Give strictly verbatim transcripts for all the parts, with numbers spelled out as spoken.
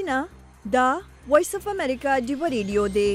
مینا دا وایس اف امریکا دیو ریډیو دی.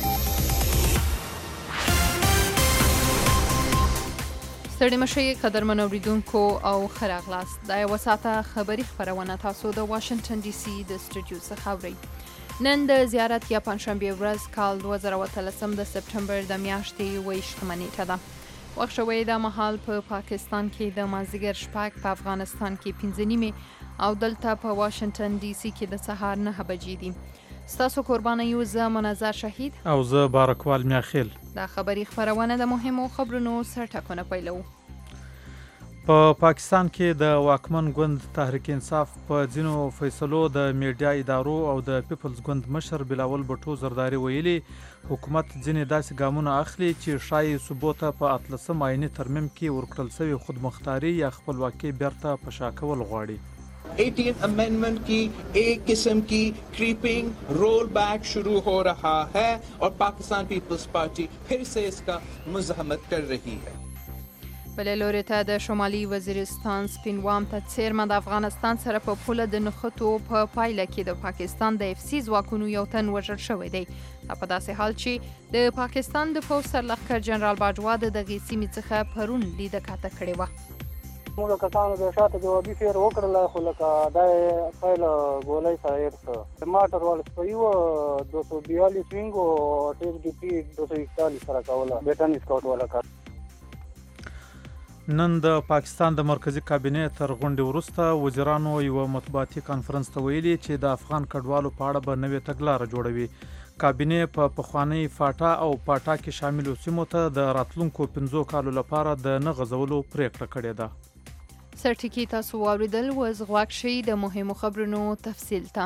ستړي مشئ قدرمن اوریدونکو او ښه راغلاست. دا یوه ساعته خبري خپرونه تاسو د واشنګټن ډي سي د سټوډیو څخه اورئ. نن د زیارت یا پنجشنبې ورځ کال دوه زره اتلسم د سپټمبر د میاشتې اوویشتمه نیټه ده. وخت شوی دا مهال په پا پاکستان کې د مازدیګر شپږ، په افغانستان کې پنځه نیمې او دلته په واشنګټن ډي سي کې د سهار نهه بجې دي. ستاسو قربانه یو زه منظر شهید او زه بارکوال میاخیل. دا خبري خپرونه د مهمو خبرونو سرټکونه پیلوو. په پا پاکستان کې د واکمن ګوند تحریک انصاف په ځینو فیصلو د میډیا ادارو او د پیپلز ګوند مشر بلاول بټو زرداری ویلي حکومت ځینې داسې ګامونه اخلي چې ښایي صوبو ته په اتلسم آئیني ترمیم کې ورکړل شوې خودمختاري یا خپلواکي بیرته په شا کول غواړي. Eighteen amendment की एक किस्म की क्रीपिंग रोल बैक शुरू हो रहा है और पाकिस्तान पीपल्स पार्टी फिर से इसका मुज़ाहमत कर रही है. بلې لوري ته د شمالي وزیرستان سپین وام ته څیرمه د افغانستان سره په پوله د نښتو په پایله کې د پاکستان د اف سی ځواکونو یو تن وژل شوی دی. دا په داسې حال چې د پاکستان د پوځ سرلښکر جنرال باجوا د دغې سیمې څخه پرون لیده کاته کړې وه. موږ کسانو د شاته جوابي فیر وکړله خو لکه دا یې پیله ګولۍ سره هېر څه ماټر والسپوي و دو سو بیالیس وینګ و ټیپ ډي پي دو سو اکتالیس سره کوله بیټن سکاوټ والا کار. نن د پاکستان د مرکزی کابینې تر غونډې وروسته وزیرانو یوه مطبوعاتي کانفرنس ته ویلي چې د افغان کډوالو په اړه به نوې تګلاره جوړوي. کابینې په پخوانۍ فاټا او پاټا کې شاملو سیمو ته د راتلونکو پنځو کالو لپاره د نه غځولو پریکړه کړې ده. سرټکی تاسو واوریدل وز غواک شي د مهمو خبرونو تفصیل ته.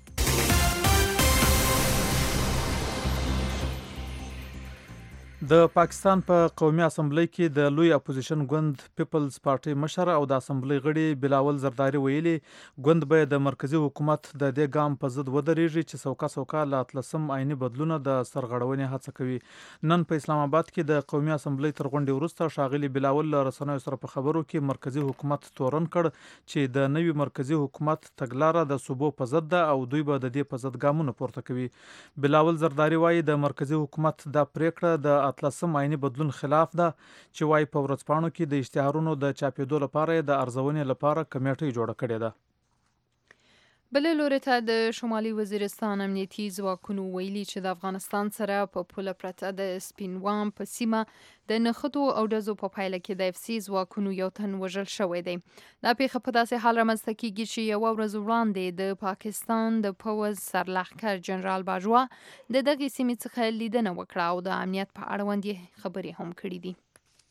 د پاکستان په قومي اسمبلی کې د لوی اپوزیشن ګوند پیپلز پارټي مشر او د اسمبلی غړي بلاول زرداری ویلي ګوند به د مرکزی حکومت د دې ګام په ضد ودرېږي چې څوکه څوکه له اتلسم آئیني بدلونه د سرغړونې هڅه کوي. نن په اسلام آباد کې د قومي اسمبلی تر غونډې وروسته ښاغلي بلاول له رسنیو سره په خبرو کې مرکزی حکومت تورن کړ چې د نوي مرکزی حکومت تګلاره د صوبو په ضد ده او دوی به د دې په ضد ګامونه پورته کوي. بلاول زرداری وایي د مرکزی حکومت دا پریکړه د اتلسم آئیني بدلون خلاف ده چې وايي په ورځپاڼو کې د اشتهارونو د چاپېدو لپاره د ارزونې لپاره کمیټه جوړه کړې ده. بلې لوري ته د شمالي وزیرستان امنیتي ځواکونو ویلي چې د افغانستان سره په پوله پرته د سپین وام په سیمه د نښتو او ډزو په پایله کې د اف سی ځواکونو یو تن وژل شوی دی. دا پیښه په داسې حال رامنځته کیږي چې یوه ورځ وړاندې د پاکستان د پوځ سرلښکر جنرال باجوا د دغې سیمې څخه لیدنه وکړه او د امنیت په اړوند یې خبرې هم کړې دي.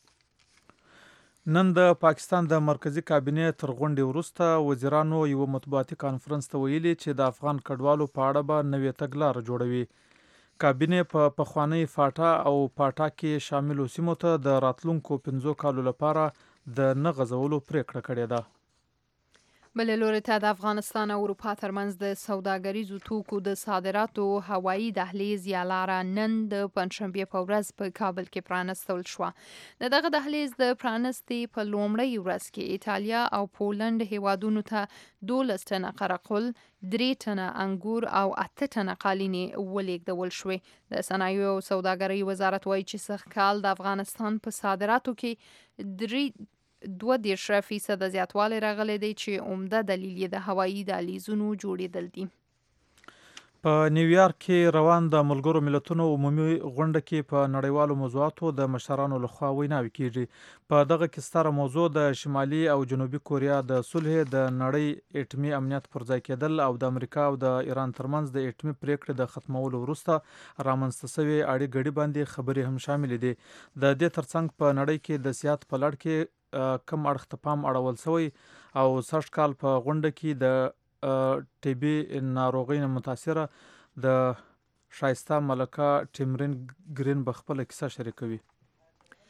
نن د پاکستان د مرکزی کابینې تر غونډې وروسته وزیرانو یوه مطبوعاتي کانفرنس ته ویلي چې د افغان کډوالو په اړه به نوې تګلاره جوړوي. کابینې په پخوانۍ فاټا او پاټا کې شاملو سیمو ته د راتلونکو پنځو کالو لپاره د نه غځولو پریکړه کړې ده. بلې لوري ته د افغانستان او اروپا ترمنځ د سوداګریزو توکو د صادراتو هوایي دهلیز یا لاره نن د پنجشنبې په ورځ په کابل کې پرانستل شوه. د دغه دهلیز د پرانستې په لومړۍ ورځ کې ایټالیا او پولند هیوادونو ته دولس ټنه قرقل، درې ټنه انګور او اته ټنه قالینې ولېږدول شوې. د صنایعو او سوداګرۍ وزارت وایي چې سږ کال د افغانستان په صادراتو کې درې دوه دېرش فیصده زیاتوالی راغلی دی چې عمده دلیل یې د هوایي دهلیزونو جوړېدل دي. په نیویارک کې روان د ملګرو ملتونو عمومي غونډه کې په نړیوالو موضوعاتو د مشرانو لخوا ویناوې کیږي. په دغه کې ستره موضوع د شمالي او جنوبي کوریا د صلح، د نړۍ اټومي امنیت پر ځای کېدل او د امریکا او د ایران ترمنځ د اټومي پریکړې د ختمولو وروسته رامنځته شوې اړې ګډې باندې خبرې هم شاملې دي. د دې ترڅنګ په نړۍ کې د سیاحت په لړ کې کم اړخ ته پام اړول شوی او سږ کال په غونډه کې د ټي بي ناروغۍ نه متاثره د ښایسته ملکه ټیمرین ګرین به خپله کیسه شریکوي.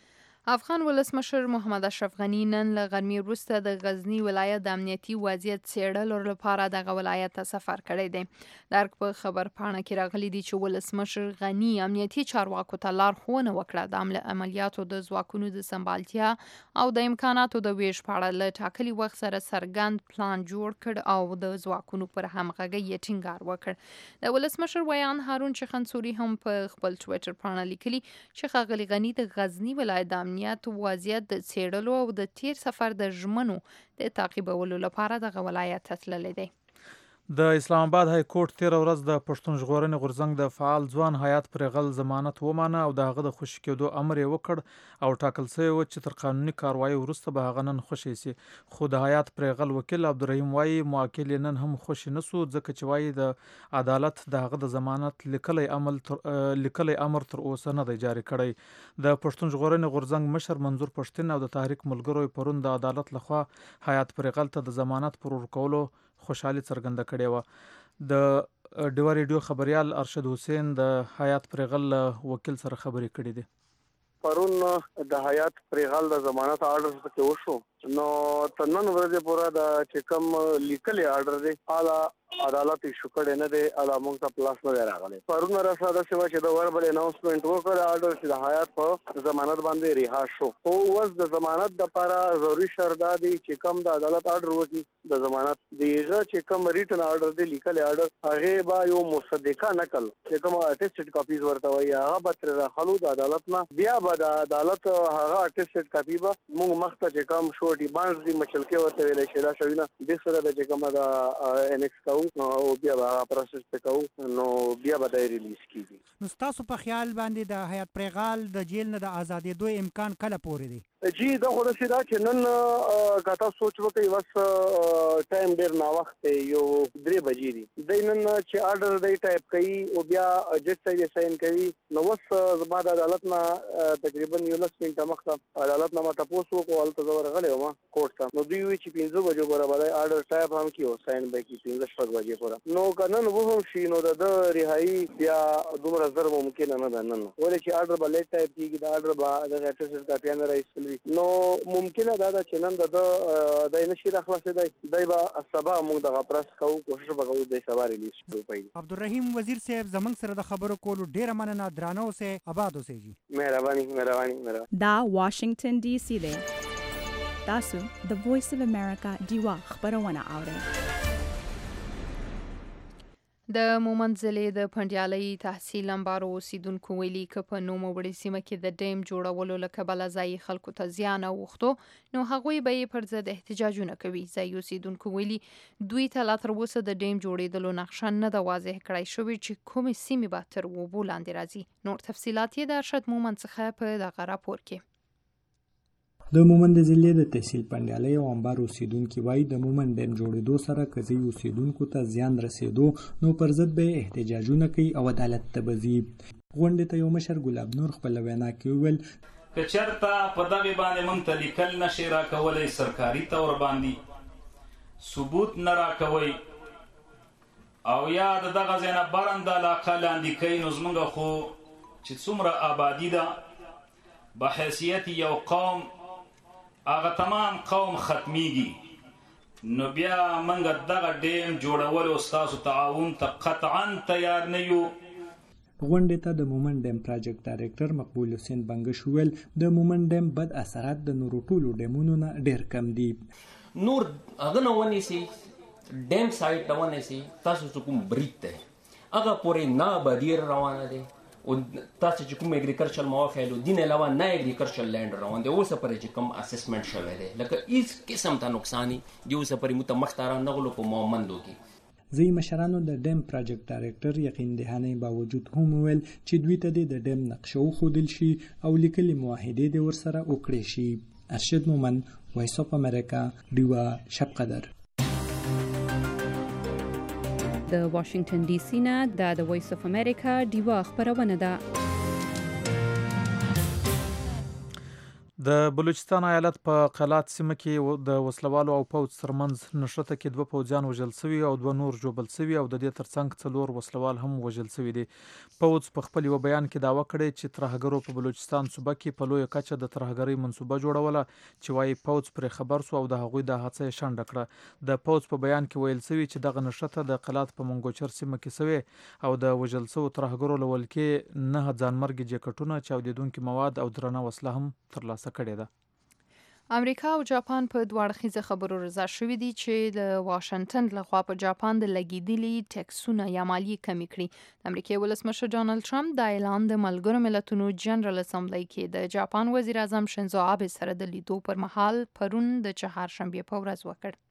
افغان ولسمشر محمد اشرف غنی نن له غرمې وروسته د غزنی ولایت د امنیتي وضعیت څېړلو لپاره دغه ولایت ته سفر کړی دی. درک په خبر پاڼه کې راغلي دي چې ولسمشر غنی امنیتي چارواکو ته لارښوونه وکړه د عملیاتو د ځواکونو د سمبالتیا او د امکاناتو د ویش په اړه له ټاکلي وخت سره څرګند پلان جوړ کړ او د ځواکونو پر همغږۍ یې ټینګار وکړ. د ولسمشر ویان هارون چخنسوري هم په خپل ټویټر پاڼه لیکلي چې ښاغلي غنی د غزنی ولایت د امنیت وضعیت د څېړلو او د تیر سفر د ژمنو د تعقیبولو لپاره دغه ولایت ته تللی دی. د اسلام آباد های کورټ تیر ورځ د پښتون ژغورنې غورځنګ د فعال ځوان حیات پرېغل ضمانت ومانه او د هغه د خوشي کېدو امر یې وکړ او ټاکل شوی و چې تر قانوني کاروایي وروسته به هغه نن خوشي شي. خو د حیات پرېغل وکیل عبدالرحیم وایي موکل یې نن هم خوشي نه سو ځکه چې وایي د عدالت د هغه د ضمانت لیکلی عمل تر لیکلی امر تر اوسه نه دی جاري کړی. د پښتون ژغورنې غورځنګ مشر منظور پښتين او د تحریک ملګرو پرون د عدالت لخوا حیات پرېغل ته د ضمانت پر ورکولو خوشحالي څرګنده کړې وه. د ډیوا ریډیو خبريال ارشد حسین د حیات پرېغل وکیل سره خبرې کړې دي. پرون د حیات پرېغل د ضمانت آرډر څخه وشو نو تر نن ورځې پورې د چې کوم لیکلي آرډر دی اعلی عدالت شو کړي نه دی اعلی موږ ته پلاس نه راغلی. پرون راځه چې چې د وربل اناونسمنت وکړ آرډر چې د حیات په ضمانت باندې رها شو. او اوس د ضمانت لپاره ضروري شرط دی چې کوم د عدالت آرډر وکړي د ضمانت دیغه چې کوم ریټن آرډر دی لیکلي آرډر هغه با یو مصدقه نقل چې کوم اټیسټډ کاپیز ورته وایي هغه به تر راخلو د عدالت نه بیا به د عدالت هغه اټیسټډ کاپی به موږ مخته چې کوم شورټي بانډ دی مچلکه ورته ویل شي دا شوینه د سره د چې کوم د انکس کاو او بیا به پروسس وکاو نو بیا به د ریلیز کیږي. نو تاسو په خیال باندې د حیات پرېغل د جیل نه د ازادېدو امکان کله پورې دی؟ جی دا خو داسې ده چې نن که تاسو سوچ وکړئ بس ټایم ډېر ناوخت دی یو درې بجې دي دی نن چې آرډر دی ټایپ کوي او بیا جج صاحب یې ساین کوي نو اوس زما د عدالت نه تقریبا یولس منټه مخکې عدالت نه ما تپوس وکړو هلته زه ورغلی وم کورټ ته نو دوی وایي چې پنځه بجو پورې به دی آرډر ټایپ هم کړي او ساین به کړي پنځه شپږ بجې پورې. نو که نن وهم شي نو د ده رهایي بیا دومره زر ممکنه نه ده نن ولې چې آرډر به لیټ ټایپ کېږي د آرډر به دغه اټسټډ کاپیانه راایستل نو ممکنه دا ده چې نن د د نشي راخلاصېدی دی به سبا موږ دغه پرس کوو کوشش به کوو دی سبا ریلیز کړو. عبدالرحیم وزیر صاحب زموږ سره د خبرو کولو ډیره مننه. درانه اوسئ آباد اوسئ. جی مهرباني مهرباني مهرباني. دا واشنگټن ډي سي دی. تاسو د وایس اف امریکا ډیوا خبرونه اورئ. د مومند ضلع د پنډیالۍ تحصیل انبارو اوسیدونکو ویلي که په نوموړې سیمه کې د ډیم جوړولو له کبله ځایي خلکو ته زیان اوښتو نو هغوی به یې پر ضد احتجاجونه کوي. ځایي اوسیدونکو ویلي دوی ته لا تر اوسه د ډیم جوړېدلو نقشه نه ده واضح کړی شوې چې کومې سیمې به تر اوبو لاندې راځي. نور تفصیلات یې د ارشد مومند څخه په دغه راپور کې. د مومند ضلع د تحصیل پنډیالۍ او انبار اوسیدونکي وایي د مومند ډیم جوړېدو سره که ځایي اوسیدونکو ته زیان رسېدو نو پر ضد به احتجاجونه کوي او عدالت ته به ځي. غونډې ته یو مشر ګلاب نور خپله وینا کې وویل که چېرته په دغې باندې موږ ته لیکل نشئ راکولی سرکاري طور باندې ثبوت نه راکوئ او یا د دغه ځای نه برنده علاقه لاندې کوي نو زموږ خو چې څومره آبادي ده به حیثیت یو قوم هغه تمام قوم ختمیږي نو بیا موږ دغه ډیم جوړولو ستاسو تعاون ته قطعا تیار نه یو. غونډې ته د مومند ډیم پراجیکټ ډایرکټر مقبول حسین بنګش وویل د مومند ډیم بد اثرات د نورو ټولو ډیمونو نه ډیر کم دي. نور هغه نه ونیسي ډیم سایټ نه ونیسي تاسو چې کوم برید دی هغه پورې نه آبادي روانه دی او تاسو چې کوم اګریکلچر موافق دي نه علاوه نه اګریکلچر لینډ روان دی اوس پرې چې کوم اسسمنټ شوی دی لکه هیڅ قسم ته نقصان دی اوس پرې متمختاران نغلو په مومندو کې. ځایي مشرانو د ډیم پراجیکټ ډایرکټر یقین دهانی باوجود هم ویل چې دوی ته د ډیم نقشه وښودل شي او لیکلي معاهدې دې ورسره وکړې شي. ارشد مومند وایس اف امریکا ډیوا شب قدر. د واشنگټن ډي سي نه د د وایس اف امریکا ډیوا خبرونه ده. د بلوچستان ایالت په قلات سیمه کې د وسلوالو او پوځ ترمنځ نښته کې دوه پوځیان وژل شوي او دوه نور ژوبل شوي او د دې ترڅنګ څلور وسلوال هم وژل شوي دي. پوځ په خپل یو بیان کې دعوه کړې چې ترهګرو په بلوچستان صوبه کې په لویه کچه د ترهګرۍ منصوبه جوړوله چې وایي پوځ پرې خبر سو او د هغوی د هڅه یې شنډه کړه. د پوځ په بیان کې ویل شوي چې دغه نښته د قلات په منګوچر سیمه کې شوې او د وژل شوو ترهګرو له ولکې نه ځانمرګي جیکټونه، چاودیدونکي مواد او درنه وسله هم ترلاسه کړې ده. امریکا او جاپان په دوه اړخیزه خبرو رضا شوي دي چې د واشنگټن لخوا په جاپان د لګیدلي ټیکسونه یا مالیې کمې کړي. د امریکا ولسمشر ډونالد ټرمپ دا اعلان د ملګرو ملتونو جنرال اسمبلی کې د جاپان وزیر اعظم شینزو آبه سره د لیدو پر مهال پرون د چهارشنبې په ورځ وکړ.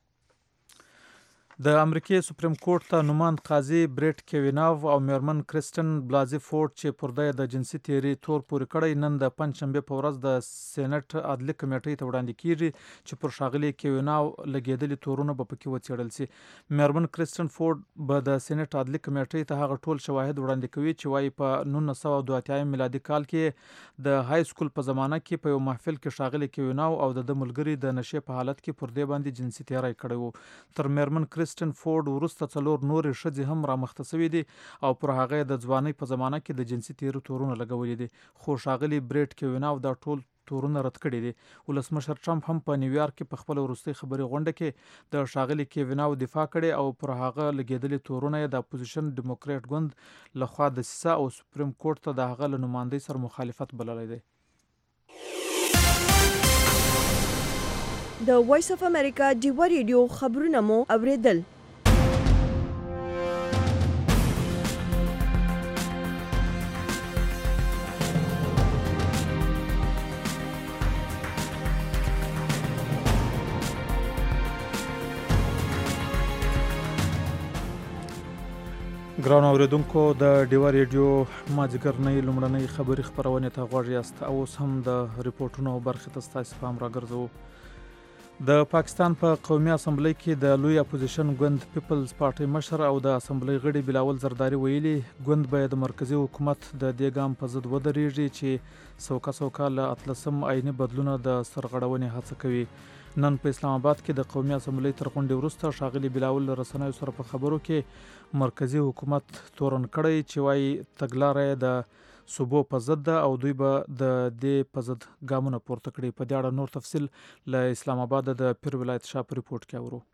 د امریکای سپریم کورټ ته نوماند قاضي بریټ کیویناو او میرمن کریسټن بلازي فورد چې پر دې د جنسي تیری تور پورې کړی نن د پنځشنبه په ورځ د سېنات عدلي کمیټې ته وړاندې کیږي چې پر ښاغلي کیویناو لګیدلي تورونه به پکې وڅېړل شي. میرمن کریسټن فورد به د سېنات عدلي کمیټې ته هغه ټول شواهد وړاندې کوي چې وایي په نولس سوه دوه اتیا میلادي کال کې د های سکول په زمانه کې په یو محفل کې ښاغلي کیویناو او د ملګري د نشې په حالت کې پر دې باندې جنسي تیری کړی وو. تر میرمن کریسټن فورد وروسته څلور نورې ښځې هم رامخته شوي دي او پر هغه د ځوانۍ په زمانه کې د جنسي تیرو تورونه لګولي دي، خو ښاغلي بریټ کیویناو دا ټول تورونه رد کړي دي. ولسمشر ټرمپ هم په نیویارک کې په خپل وروستۍ خبري غونډه کې د ښاغلي کیویناو دفاع کړي او پر هغه لګیدلي تورونه د اپوزیشن ډیموکریټ ګوند لخوا دسیسه او سپریم کورټ ته د هغه له نمایندۍ سره مخالفت بللی دی. د وایس اف امریکا ډیوا ریډیو خبرونه مو اوریدل. ګران اوریدونکو د ډیوا ریډیو مازدیګرنۍ لومړنۍ خبري خپرونې ته غوږ یاست. اوس هم د ریپورټونو برخې ته ستاسو پام راګرځوو. د پاکستان په قومي اسمبلی کې د لوی اپوزیشن ګوند پیپلز پارټي مشر او د اسمبلی غړي بلاول زرداری ویلي ګوند به د مرکزی حکومت د دې ګام په ضد ودرېږي چې سوکا سوکا له اتلسم آئیني بدلونه د سرغړونې هڅه کوي. نن په اسلام آباد کې د قومي اسمبلی تر غونډې وروسته ښاغلي بلاول له رسنیو سره په خبرو کې مرکزی حکومت تورن کړی چې وایي تګلاره د صوبو په ضد ده او دوی به د دې په ضد ګامونه پورته کړي. په دې اړه نور تفصیل له اسلام آباد د پیر ولایت شاه په ریپورت کې اورو.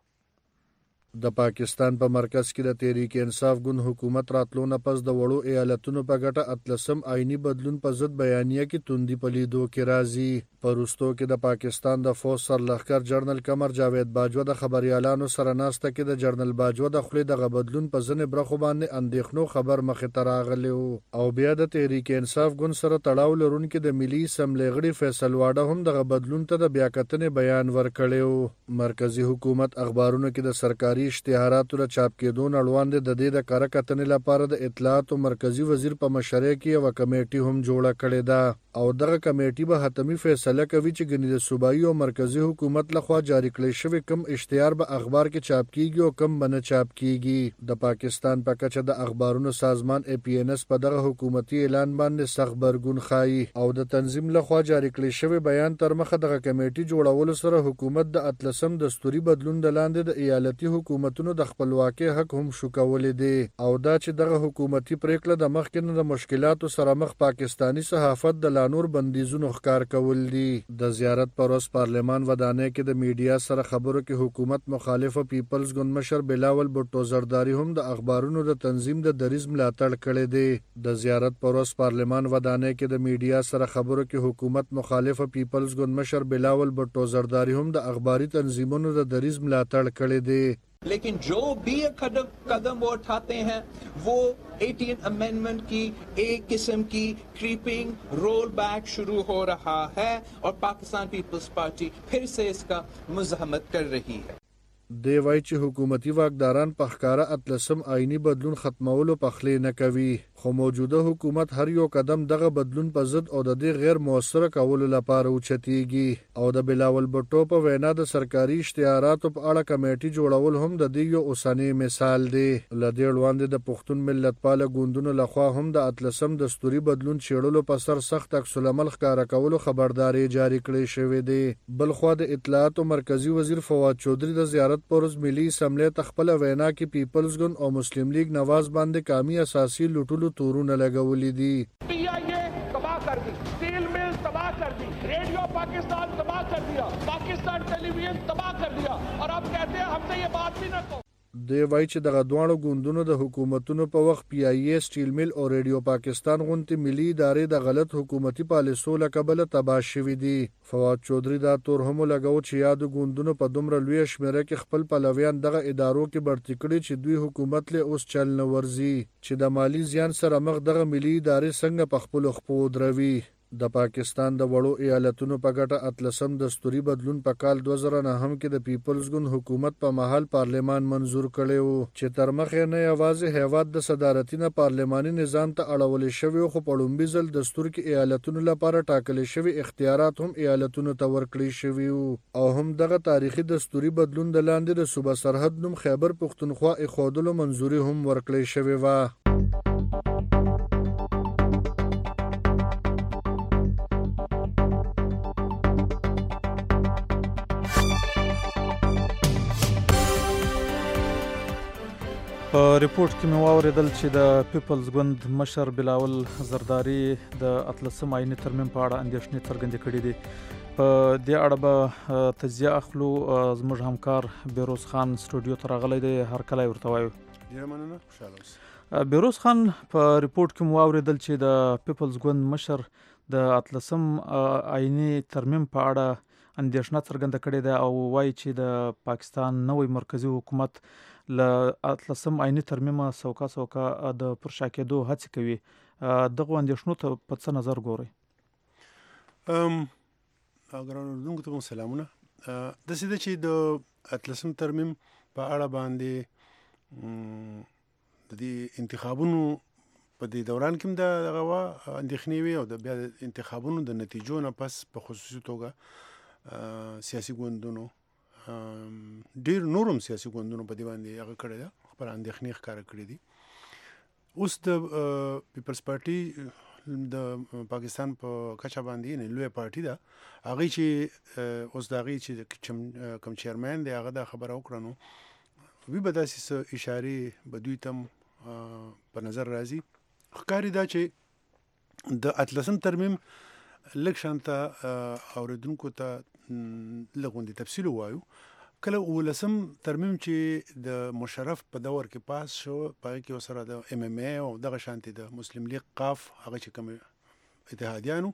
د پاکستان په مرکز کې د تحریک انصاف ګوند حکومت راتلو نه پس د وړو ایالتونو په ګټه اتلسم آئینی بدلون په ضد بیانیه کې توندي په لیدو کې راځي. په وروستو کې د پاکستان د فوج سرلښکر جنرال قمر جاوید باجوه د خبريالانو سره ناسته کې د جنرال باجوه د خولې دغه بدلون په ځنې برخو باندې اندېښنو خبر مخې ته راغلی او بیا د تحریک انصاف ګوند سره تړاو لرونکي د ملي اسمبلی غړي فیصل واډه هم دغه بدلون ته د بیاکتنې بیان ورکړی. مرکزی حکومت اخبارونو کې د سرکاري اشتهاراتو له چاپ کېدو نه وړاندې د دې د کره کتنې لپاره د اطلاعات او مرکزی وزیر په مشرۍ کې یوه کمیټي هم جوړه کړې ده او دغه کمیټي به حتمي فیصله کوي چې ګنې د صوبایي او مرکزی حکومت لخوا جاری کړی شوی کم اشتهار به اخبار کې چاپ کیږي او کم به نه چاپ کیږي. د پاکستان په کچه د اخبارونو سازمان ای پی ان ایس په دغه حکومتي اعلان باندې سخت برګون ښایي او د تنظیم لخوا جاری کړی شوی بیان تر مخه دغه کمیټي جوړولو سره حکومت د اتلسم دستوري بدلون د لاندې د ایالتي حکومتونو د خپلواکۍ حق هم شو کولې دي او دا چې دغه حکومتي پریکړه د مخکې د مشکلاتو سره مخ پاکستانی صحافت د لانور بندیزونو ښکار کول دي. د زیارت پر ورځ پارلمان ودانۍ کې د میډیا سره خبرو کې حکومت مخالفه پیپلز ګوند مشر بلاول بوټو زرداری هم د اخبارونو د تنظیم د دریز ملاتړ کړی دی. د زیارت پر ورځ پارلمان ودانۍ کې د میډیا سره خبرو کې حکومت مخالفه پیپلز ګوند مشر بلاول بوټو زرداری هم د اخباري تنظیمونو د دریز ملاتړ کړی دی. लेकिन जो भी कदम कदम वो उठाते हैं वो एटीन अमेंडमेंट की एक किस्म की क्रीपिंग रोल बैक शुरू हो रहा है और पाकिस्तान पीपल्स पार्टी फिर से इसका मुज़ाहमत कर रही है. دی وایي چې حکومتي واکداران په ښکاره اتلسم آئینی بدلون ختمولو پخلی نه کوي، خو موجوده حکومت هر یو قدم دغه بدلون په ضد او د دې غیر موثره کولو لپاره اوچتیږي. او د بلاول بټو په وینا د سرکاري اشتهاراتو په اړه کمیټې جوړول هم د دې یو اوسنی مثال دی. له دې وړاندې د پښتون ملتپاله ګوندونو لخوا هم د اتلسم دستوري بدلون څېړلو په سر سخت عکس العمل ښکاره کولو خبرداری جاری کړی شوې دی. بلخوا د اطلاعاتو مرکزی وزیر فواد چودھری د زیارت پر ورځ ملي اسمبلی ته خپله وینا کې پیپلز ګوند او مسلم لیگ نواز باندې قامي اساسي لوټلو تورونه لګولي دي. پی آئی اے تباہ کر دی، اسٹیل مل تباہ کر دی، ریڈیو پاکستان تباہ کر دیا، پاکستان ٹیلی ویژن تباہ کر دیا، اور اب کہتے ہیں ہم سے یہ بات بھی نہ کو. دی وایي چې دغه دواړو ګوندونو د حکومتونو په وخت پی آئی اے، سټیل میل او ریډیو پاکستان غوندې ملي ادارې د غلط حکومتي پالیسو له کبله تباه شوي دي. فواد چودھری دا تور هم ولګاوه چې یادو ګوندونو په دومره لویه شمېره کې خپل پلویان دغه ادارو کې برتي کړي چې دوی حکومت له اوس چل نه ورځي، چې د مالی زیان سره مخ دغه ملي ادارې څنګه په خپلو خپو ودروي. د پاکستان د وړو ایالتونو په ګټه اتلسم دستوري بدلون په کال دوه زره نهم کې د پیپلز ګوند حکومت په محل پارلمان منظور کړی و، چې تر مخې نه یوازې هیواد د صدارتي نه پارلماني نظام ته اړولې شوی، خو په لومړي ځل دستور کې ایالتونو لپاره ټاکلې شوي اختیارات هم ایالتونو ته ورکړي شوي وو. او هم دغه تاریخي دستوري بدلون د لاندې د صوبه سرحد نوم خیبر پښتونخوا ایښودلو منظوري هم ورکړی شوې وه. په ریپورت کې مې واورېدل چې د پیپلز ګوند مشر بلاول زرداری د اتلسم آئیني ترمیم په اړه اندېښنې څرګندې کړې دي. په دې اړه به تجزیه اخلو. زموږ همکار بیروز خان سټوډیو ته راغلی دی، هرکلی ورته وایو. ډېره مننه، خوشحاله اوسئ. بیروز خان، په ریپورت کې مو واورېدل چې د پیپلز ګوند مشر د اتلسم آئیني ترمیم په اړه اندېښنه څرګنده کړې ده او وایي چې د پاکستان نوی مرکزي حکومت له اتلسم آئیني ترمیمه سوکا سوکا د پرشا کېدو هڅې کوي. دغو اندېښنو ته په څه نظر ګورئ؟ ګرانو اورېدونکو ته مو سلامونه. داسې ده چې د اتلسم ترمیم په اړه باندې د دې انتخابونو په دې دوران کې هم د دغه وه اندېښنې وې او د بیا د انتخابونو د نتیجو نه پس په خصوصي توګه سیاسي ګوندونو ډېر نورم سیاسي ګوندونو په دې باندې هغه کړې ده، خپل اندېښنې ښکاره کړې دي. اوس د پیپلز پارټي د پاکستان په کچه باندې یعنې لویه پارټي ده، هغې چې اوس د هغې چې کوم چیرمین دی هغه دا خبره وکړه، نو وی به داسې څه اشارې به دوی ته هم په نظر راځي. ښکاري دا چې د اتلسم ترمیم لږ شانته اورېدونکو ته لږ غوندې تفصیل ووایو. کله اوولسم ترمیم چې د مشرف په دور کې پاس شو، په هغې کې ورسره د ایم ایم اے او دغه شانتې د مسلم لیگ قاف هغه چې کوم اتحادیانو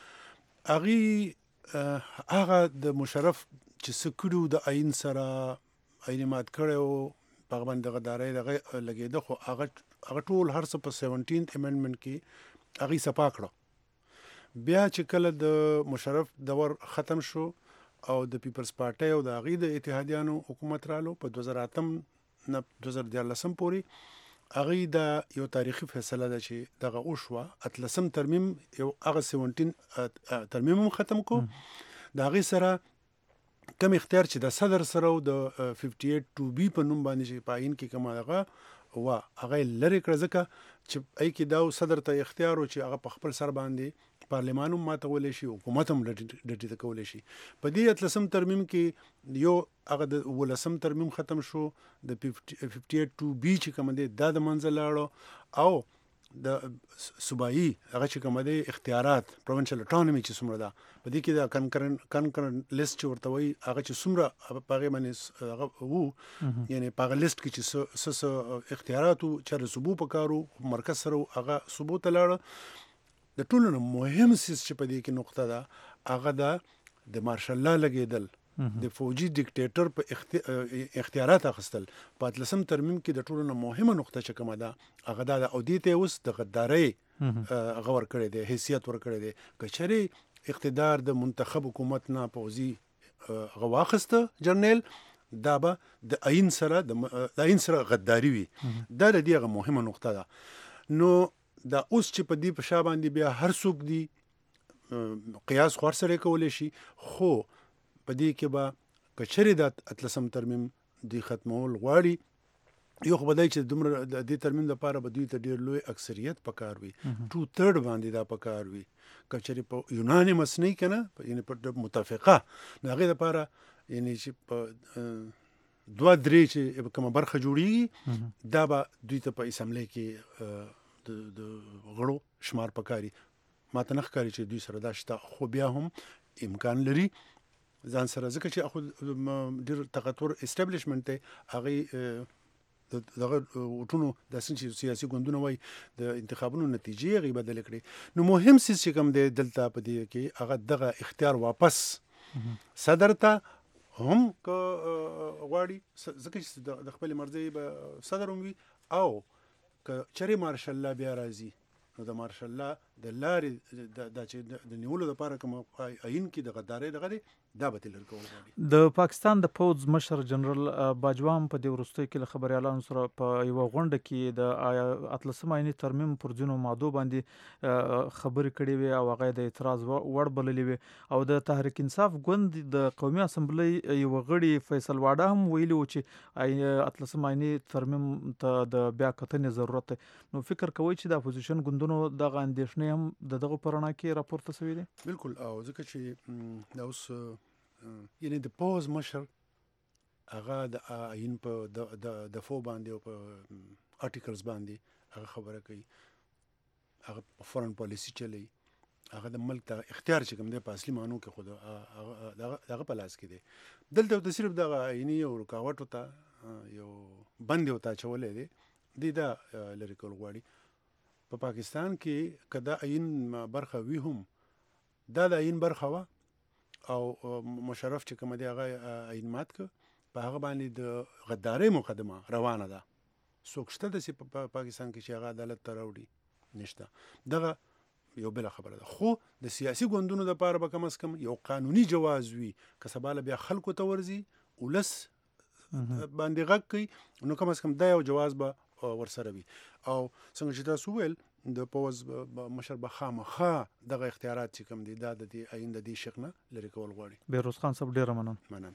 هغې هغه د مشرف چې څه کړي د آئین سره آئین مات کړی و، په هغه باندې دغه دارۍ دغه لګېده، خو هغه هغه ټول هر څه په سیونټینت امینډمنټ کې هغې صفا کړه. بیا چې کله د مشرف دور ختم شو او د پیپلز پارټۍ او د هغې د اتحادیانو حکومت رالو په دوه زره اتم نه دوه زره دیارلسم پورې، هغې دا یو تاریخي فیصله ده چې دغه وشوه. اتلسم ترمیم یو هغه سیونټین ترمیم هم ختم کو، د هغې سره کم اختیار چې د صدر سره او د ففټي ایټ ټو بي په نوم باندې چې په آئین کې کومه دغه وه هغه یې لرې کړه، ځکه چې هغې کې دا صدر ته اختیار و چې هغه په خپل سر باندې پارلمان هم ماتولی شي، حکومت هم ډډې ته کولی شي. په دې اتلسم ترمیم کې یو هغه د اوولسم ترمیم ختم شو، د ففټي ایټ ټو بي چې کومه دی دا د منځه لاړو، او د صوبایي هغه چې کومه دی اختیارات پروینشل اټانومي چې څومره ده، په دې کې د کنکرن کنکرن لیست چې ورته وایي هغه چې څومره په هغې باندې هغه وو، یعنې په هغه لیست کې چې څه څه اختیارات وو، چېرې صوبو په کار وو، مرکز سره هغه صوبو ته لاړه. د ټولو نه مهم څیز چې په دې کې نقطه ده هغه ده د مارشل لا لګېدل، د فوجي ډیکټیټر په اختیارات اخیستل. په اتلسم ترمیم کې د ټولو نه مهمه نقطه چې کومه ده هغه دا ده، او دې ته اوس د غدارۍ هغه ورکړی دی، حیثیت ورکړی دی. که چېرې اقتدار د منتخب حکومت نه پوځي هغه واخیسته جرنیل، دا به د آئین سره د آئین سره غداری وي. دا د دې هغه مهمه نقطه ده. نو دا اوس چې په دې په شا باندې بیا هر څوک دی قیاس خور سره کولی شي، خو په دې کې به کچرې د اتلسم ترمیم دی ختمول غواړي، یو خو بدای چې دومره د دې ترمیم لپاره به دوی ته ډېر لوی اکثریت پکار وي، ټو تھرډ باندې دا پکار وي. کچرې په یونانیمس نه کنه یعنی په متفقه د هغې لپاره یعنی چې په دوه درې چې کومه برخه جوړیږي دا به دوی ته په اسمبلی کې د غړو شمار پکاري. ما ته نه ښکاري چې دوی سره دا شته، خو بیا هم امکان لري ځان سره، ځکه چې خو ډېر تقطر اسټابلیشمنټ دی هغې دغه وټونو داسې چې سیاسي ګوندونه وایي د انتخابونو نتیجې هغې بدلې کړې. نو مهم څیز چې کوم دی دلته په دې کې هغه دغه اختیار واپس صدر ته هم که غواړي، ځکه چې د خپلې مرضۍ به صدر هم وي، او که چېرې مارشل لا بیا راځي نو د مارشل الله د لارې دا چې د نیولو لپاره کوم آئین کې د غدارۍ دغه دی دا به تل ورکول غواړي. د پاکستان د پوځ مشر جنرال باجوا هم په دې وروستیو کې له خبریالانو سره په یوه غونډه کې د اتلسم آئیني ترمیم پر ځینو مادو باندې خبرې کړې وې او هغه د اعتراض وړ بللې وې، او د تحریک انصاف ګوند د قومي اسمبلۍ یوه غړي فیصل واډه هم ویلي و چې اتلسم آئیني ترمیم ته د بیا کتنې ضرورت دی. نو فکر کوئ چې د اپوزیشن ګوندونو دغه اندېښنې هم د دغه په رڼا کې راپورته شوي دي؟ بالکل، او ځکه چې دا اوس یعنی د پوز مشر هغه د آئین په دفاع باندې او په آرټیکلز باندې هغه خبره کوي، هغه فورن پالیسی چلی، هغه د ملک ته اختیار چې کوم دی په اصلي معنو کې خو دغه په لاس کې دی. دلته د صرف دغه آئیني یو رکاوټ ورته یو بند ورته اچولی دی، دی دا لرې کول غواړي. په پاکستان کې که دا آئین برخه وي هم دا د آئین برخه وه او مشرف چې کومه دی هغه آئین مات که، په هغه باندې د غدارۍ مقدمه روانه ده. څوک شته داسې په پاکستان کې چې هغه عدالت ته راوړي؟ نشته. دغه یو بله خبره ده. خو د سیاسي ګوندونو دپاره به کم از کم یو قانوني جواز وي، که سبا له بیا خلکو ته ورځي ولس باندې غږ کوي، نو کم از کم دا یو جواز به ورسره وي. او څنګه چې تاسو وویل د پوز مشر به خامخا دغه اختیارات چې کوم دي دا د دې آئین د دې شق نه لرې کول غواړي. بهروز خان صاحب ډېره مننه. مننه.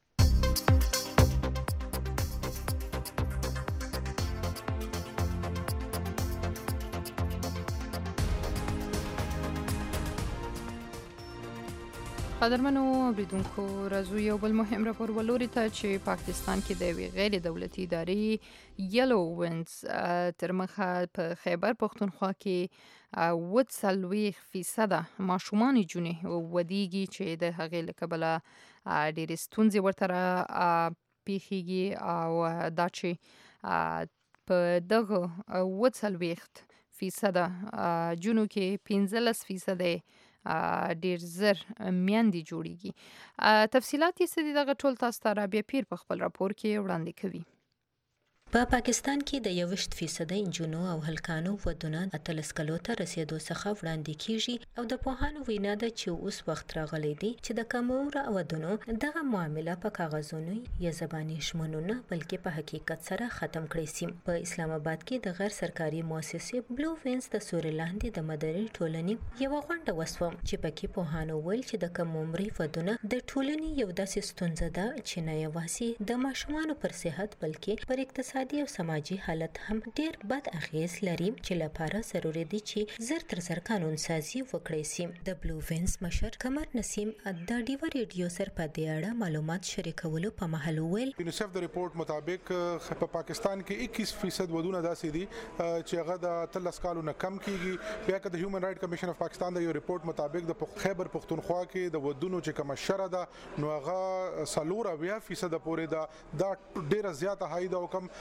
قدرمنو اوریدونکو، راځو یو بل مهم راپور ولوري ته چې پاکستان کې د یوې غیر دولتي ادارې یلو وینز تر مخه په خیبر پښتونخوا کې اوه څلوېښت فیصده ماشومانې جونې ودیږي چې د هغې له کبله ډېرې ستونزې ورته راپېښېږي، او دا چې په دغه اوه څلوېښت فیصده جونو کې پنځلس فیصده ډیر زر میندې جوړیږي. تفصیلات یې څه دي دغه ټول تاسو ته رابعه پیر په خپل راپور کې وړاندې کوي. په پا پاکستان کې د یوویشت فیصده انجونو او هلکانو ودونه اتلس کلو ته رسیدو څخه وړاندې کیږي، او د پوهانو وینا ده چې اوس وخت راغلی دی چې د کم عمره ودونو دغه معامله په کاغذونو یا زباني شمنونه بلکې په حقیقت سره ختم کړی سي. په اسلام آباد کې د غیر سرکاري مؤسسې بلو وینز د سوري لاندې د مدري ټولنې یوه غونډه وسوه چې پکې پوهانو ویل چې د کم عمري ودونه د ټولنې یو داسې ستونزه ده چې نه یوازې د ماشومانو پر صحت بلکې پر اقتصاد اقتصادي او سماجي حالت هم ډیر بد اغیز لري، چې لپاره ضروري دي چې زر تر زر قانون سازي وکړي سي. د بلو وینز مشر قمر نسیم د ډیو ریډیو سره په دې اړه معلومات شریکولو په مهال ویل یونیسف د ریپورت مطابق په پاکستان کې اکیس فیصد ودونه داسې دي چې هغه د اتلس کالو نه کم کیږي. بیا که د هیومن رائټ کمیشن اف پاکستان د یو ریپورت مطابق د خیبر پښتونخوا کې د ودونو چې کومه شره ده نو هغه څلور اویا فیصد پورې ده، دا ډیره زیاته هاي ده او کم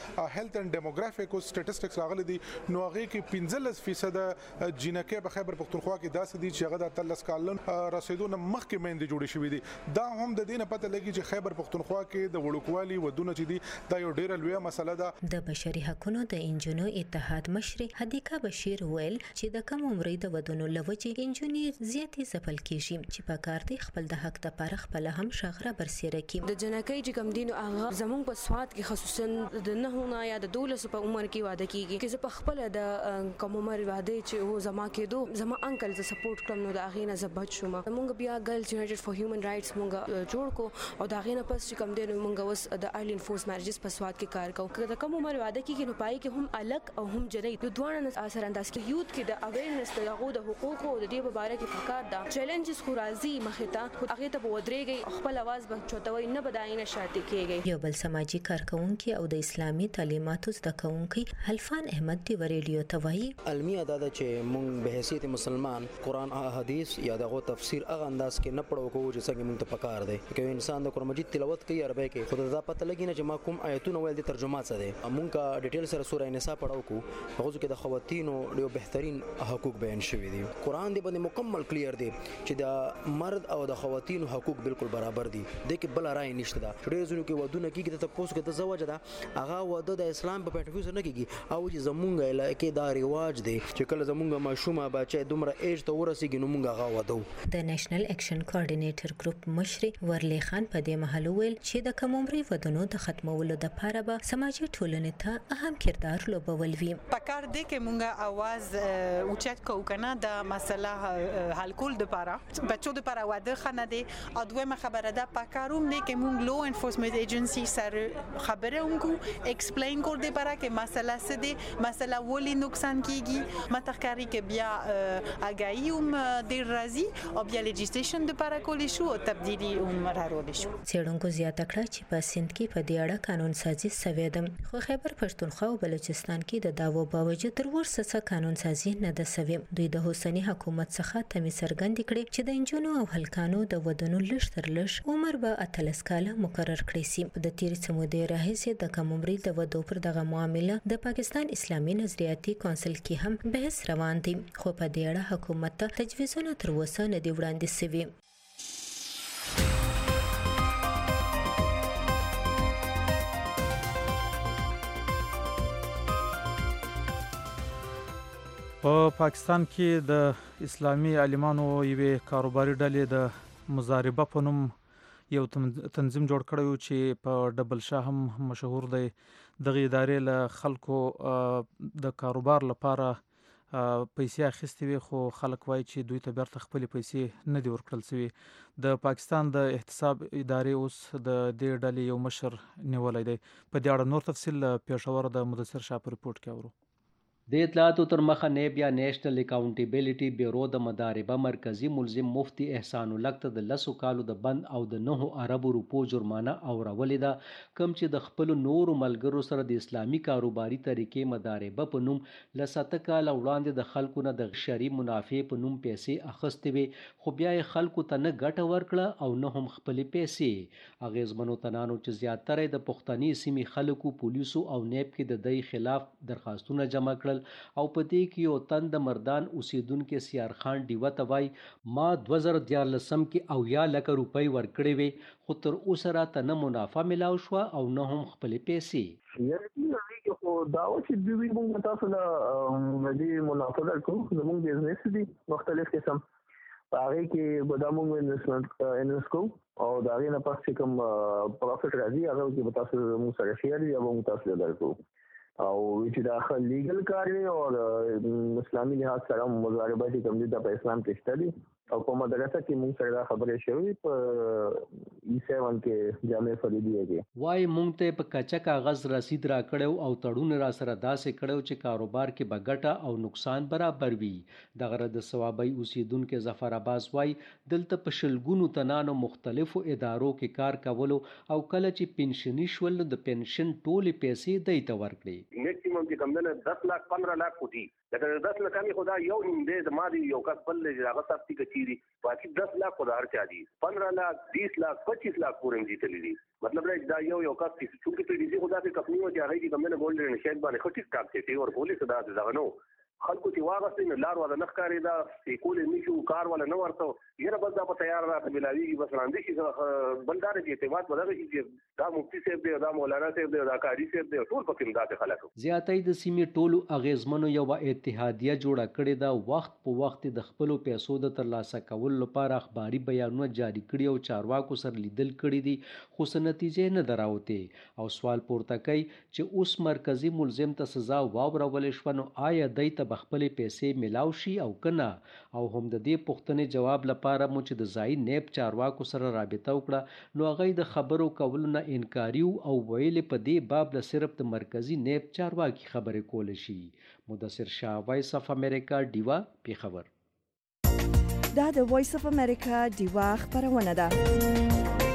هیلث اند ډیموګرافیک او سټټیسټکس راغلي دي نو هغه کې پنځلس فیصد جنکه په خیبر پختونخوا کې داسې دي چې هغه د اتلس کالن رسیدونه مخکې مېندې جوړې شوې دي دا هم د دې نه پته لګي چې خیبر پختونخوا کې د وړوکوالي ودونه چې دي دا یو ډیره لویه مسله ده. د بشري حقوقو د انجونو اتحاد مشر حدیقه بشیر ویل چې د کم عمرې د ودونو لوجې انجونې زیاتې ځپل کیږي چې په کار دی خپل د حق لپاره خپل هم شغره برسېره کړي. د جنکۍ چې کم دینو هغه زموږ په سواد کې خصوصا د نهونه یا د دولس په عمر کې واده کیږي چې په خپل د کم عمر واده چې هو زما کېدو زما انکل ز سپورټ کړم نو د اغینه ز بچ شوم. موږ بیا ګرلز یونایټډ فار هیومن رائټس موږ جوړ کو او د اغینه پس چې کم دینو موږ وس د ارلی انفورس میریجز په سواد کې کار کوو. که د کم عمر واده کیږي نو پای کې هم الګ او هم جنۍ د دوه اثر انداز کې یوت کې د اویرنس د هغو د حقوقو او د دې په اړه کې فکر دا چیلنجز خو راځي مخې ته هغه ته ودرېږي خپل आवाज به چوتوي نه بداینه شاته کېږي. یو بل سماجی کارکونکي او د اسلامي تعلیماتو زده کوونکي حلفان احمد دی ریډیو ته وایي علمي ادا ده چې مونږ به حیثیت مسلمان قران او حدیث یا دغه تفسیر هغه انداز کې نه پړو کوو چې څنګه مونږ ته پکار دی چې انسان د قران مجید تلاوت کوي عربی کې خود دا پته لګی نه چې ما کوم آیتونه ویل دي ترجمه څه دي. مونږ کا ډیټیل سره سورہ نساء پړو کو هغه کې د خواتینو ډېر بهترین حقوق بیان شوی دي. قران دی باندې مکمل کلیر دی چې د مرد او د خواتینو حقوق بالکل برابر دي. د کې بل رائے نشته دا ډېر ځینو کې ودونه کېږي ته پوسټ کې د زوجه دا هغه واده د اسلام په پټ فیوز نه کېږي او چې زمونږ علاقې دا رواج دی چې کله زمونږ ماشومه بچي دومره ایج ته ورسیږي نو مونږ هغه واده. د نېشنل اکشن کوارډینیټر ګروپ مشر ورلی خان په دې محل ویل چې د کم عمرې ودونو د ختمولو لپاره به سماجي ټولنې ته اهم کردار لوبول وي. پکار دی کې مونږه आवाज اوچت کو کنه د مسله حل کول د لپاره بچو د لپاره واده خنه دی او دویمه خبره ده پکاروم دی کې مونږ لو انفورسمنت ایجنسی سره خبره اونکو ایکسپلین کول دی لپاره کې مسله څه دی مسله ولی نقصان کیږي متخکاری کې بیا اگاهی هم ډیر راځي او بیا لیجیسلیشن د لپاره کول شو او تبدیلی هم راوړل شو. څېړونکو زیاته کړه چې په سند کې په دې اړه قانون سازي سوي ده خو خیبر پښتونخوا او بلوچستان کې د داوو باوجود تر ورسره قانون سازي نه ده سوي. دوی د حسیني حکومت څخه تمي څرګند کړي چې د انجونو او هلکانو د ودونو لږ تر لږ عمر به اتلس کاله مقرر کړی سي. د تیر څه مودې راهیسې د کم عمرې د ودو پر دغه معامله د پاکستان اسلامي نظریاتي کونسل کې هم بحث روان دی خو په دې اړه حکومت ته تجویزونه تر اوسه نه دي وړاندې شوي. په پاکستان کې د اسلامي عالمانو یوې کاروباري ډلې د مزاربه په نوم یو تنظیم جوړ کړی و چې په ډبل شاه هم مشهور دی. دغه ادارې له خلکو د کاروبار لپاره پیسې اخیستې وي خو خلک وایي چې دوی ته بیرته خپلې پیسې نه دي ورکړل شوي. د پاکستان د احتساب ادارې اوس د دې ډلې یو مشر نیولی دی. په دې اړه نور تفصیل له پېښور د مدثر شاه په رپورټ کې اورو. د اطلاعاتو تر مخه نیب یا نیشنل اکاونټیبلټي بیورو د مداربه مرکزی ملزم مفتی احسان الحق ته د لسو کالو د بند او د نهو اربو روپو جرمانه اورولې ده کوم چې د خپل نورو ملګرو سره د اسلامي کاروباري طریقې مداربه په نوم له ساته کاله وړاندې د خلکو نه د شرعي منافع په نوم پیسې اخیستې وي خو بیا یې خلکو ته نه ګټه ورکړه او نه هم خپلې پیسې. اغیزمنو تنانو چې زیاتره د پښتني سیمې خلکو پولیسو او نیب کې د دې خلاف درخواستونه جمع کړل او په دې کې یو تن د مردان اوسیدونکو سیار خان ډیوه ته وایي ما دوه زره دیارلسم کې اویا لکه روپۍ ورکړې وې خو تر اوسه راته نه منافع ملاو شوه او نه هم خپلې پیسې. یعنې خو دا و چې دوی موږ تاسو له دې منافع درکړو زموږ بزنس دي مختلف قسم په هغې کې به دا موږ انویسټمنټ انویسټ کوو او د هغې نه پس چې کوم پروفیټ راځي هغه کې به تاسو موږ سره شیر یا به موږ تاسو له درکړو او چې دا خل لیګل کار دی او اسلامي لحاظ سره مضاربه دي کوم دي د اسلام کې شته دي او په مدرسه کې موږ سره خبرې شوې په ای سیون کې جامع فریدیه کې وای موږ ته په کچا کاغذ رسید را کړو او تړون را سره داسې کړو چې کاروبار کې بغټه او نقصان برابر وي. دغه د ثوابي اوسیدونکو ظفر عباس وای دلته په شلګونو تنانو مختلفو ادارو کې کار کولو او کله چې پنشنی شول د پنشن ټولې پیسې دای ته ورکړي. نیټ میکسیمم چې کوم نه دس लाख पंद्रह लाख کوټي لکه دس لک کمی خدا یو نیم دې د مادي یو کس بل لږه هغه سختي کچيري باقي دس लाख خدا هر چا دي पंद्रह लाख बीस लाख पच्चीस लाख پورې دي تللی مطلب دا یو یو کس چې څوک په دې خدا په کمپنیو چې هغه کوم نه ګولډ شیک باندې خټی ټاپ چې اور پولیس دا دا نو خلکو چې واغستې نه لار ولا نخکاری دا کول نشو کار ولا نه ورته یره بل دا په تیار راته ملاویږي بس وړاندې شي بلدار چې اعتماد بدل شي چې دا مفتي صاحب دی دا مولانا صاحب دی دا قاری صاحب دی ټول پکې امداد خلکو زیاتې د سیمې ټولو اغیزمنو یو اتحادیه جوړه کړې دا وخت په وخت د خپل پیسو د ترلاسه کول لپاره اخباري بیانونه جاری کړي او چارواکو سره لیدل کړي دي خو څه نتیجې نه دراوته او سوال پورته کوي چې اوس مرکزی ملزم ته سزا واورول شو نو آیا دای بخپل پیسې ملاو شي او کنه او هم د دې پوښتنې جواب لپاره مو چې د ځای نیب چارواکو سره رابطه وکړه نو هغه د خبرو کولو نه انکاري او ویل په دې باب له صرف د مرکزی نیب چارواکي خبرې کول شي مدثر شاه وایس اف امریکا دیوا پیښور دا د وایس اف امریکا دیوا خبرونه ده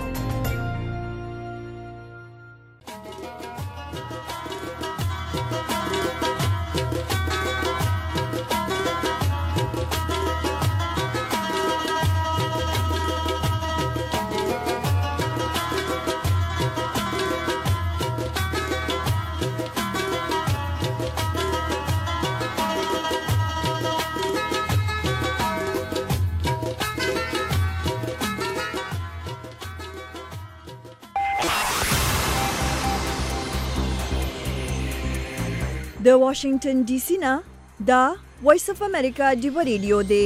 د واشنگټن ډي سي نه دا وایس اف امریکا دیو ریډیو دی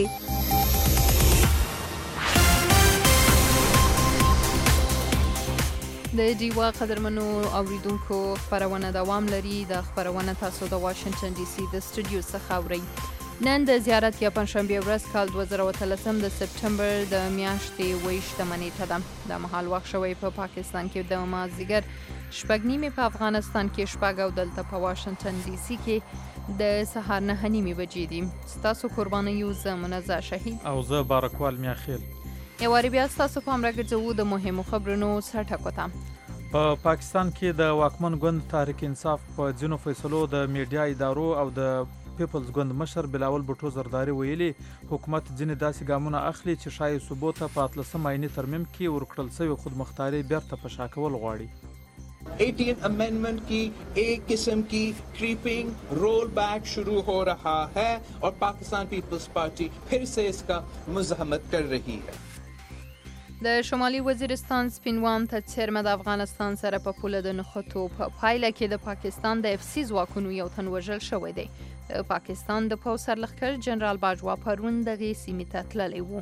د دیوا قدرمنو اوریدونکو خبرونه دوام لري د خبرونه تاسو د واشنگټن ډي سي د سټوډیو څخه اورئ نن د زیارت یا پنځشنبه ورځ کال دوه زره اتلسم د سپټمبر د میاشتې ویشتمه نیټه ده د مهال وخت شوی په پاکستان کې د مازدیګر شپږ نیمې په افغانستان کې شپږ او دلته په واشنگټن ډي سي کې د سهار نهه نیمې بجې دي ستاسو قرباني یو زه منزه شهید او زه بارکوال میاخیل یو واری بیا ستاسو پام راګرځوو د مهمو خبرونو سرټکو ته په پاکستان کې د واکمن ګوند تحریک انصاف په ځینو فیصلو د میډیا ادارو او د پیپلز ګوند مشر بلاول بوټو زرداری ویلي حکومت ځینې داسې ګامونه اخلي چې ښایي صوبو ته په اتلسم آئیني ترمیم کې ورکړل شوې خودمختاري بیرته په شا کول غواړي एटीन अमेंडमेंट की एक किस्म की क्रीपिंग रोल बैक शुरू हो रहा है और पाकिस्तान पीपल्स पार्टी फिर से इसका मुज़ाहमत कर रही है د شمالي وزیرستان سپینوان ته څیرمه د افغانستان سره په پوله د نښتو په پایله کې د پاکستان د اف سی ځواکونو یو تن وژل شوی دی د پاکستان د پوځ سرلښکر جنرال باجوا پرون دغې سیمې ته تللی و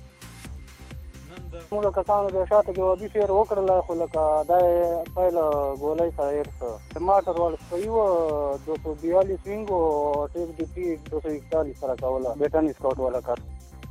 موږ کسانو د شاته جوابي فیر وکړل خو لکه دا پیل ګولای سره ارته ټماټر ول سپیو دو سو بیالیس وینګو ټیک ډی پی دو سو اکتالیس سره کوله بیٹن اسکاوټ والا کار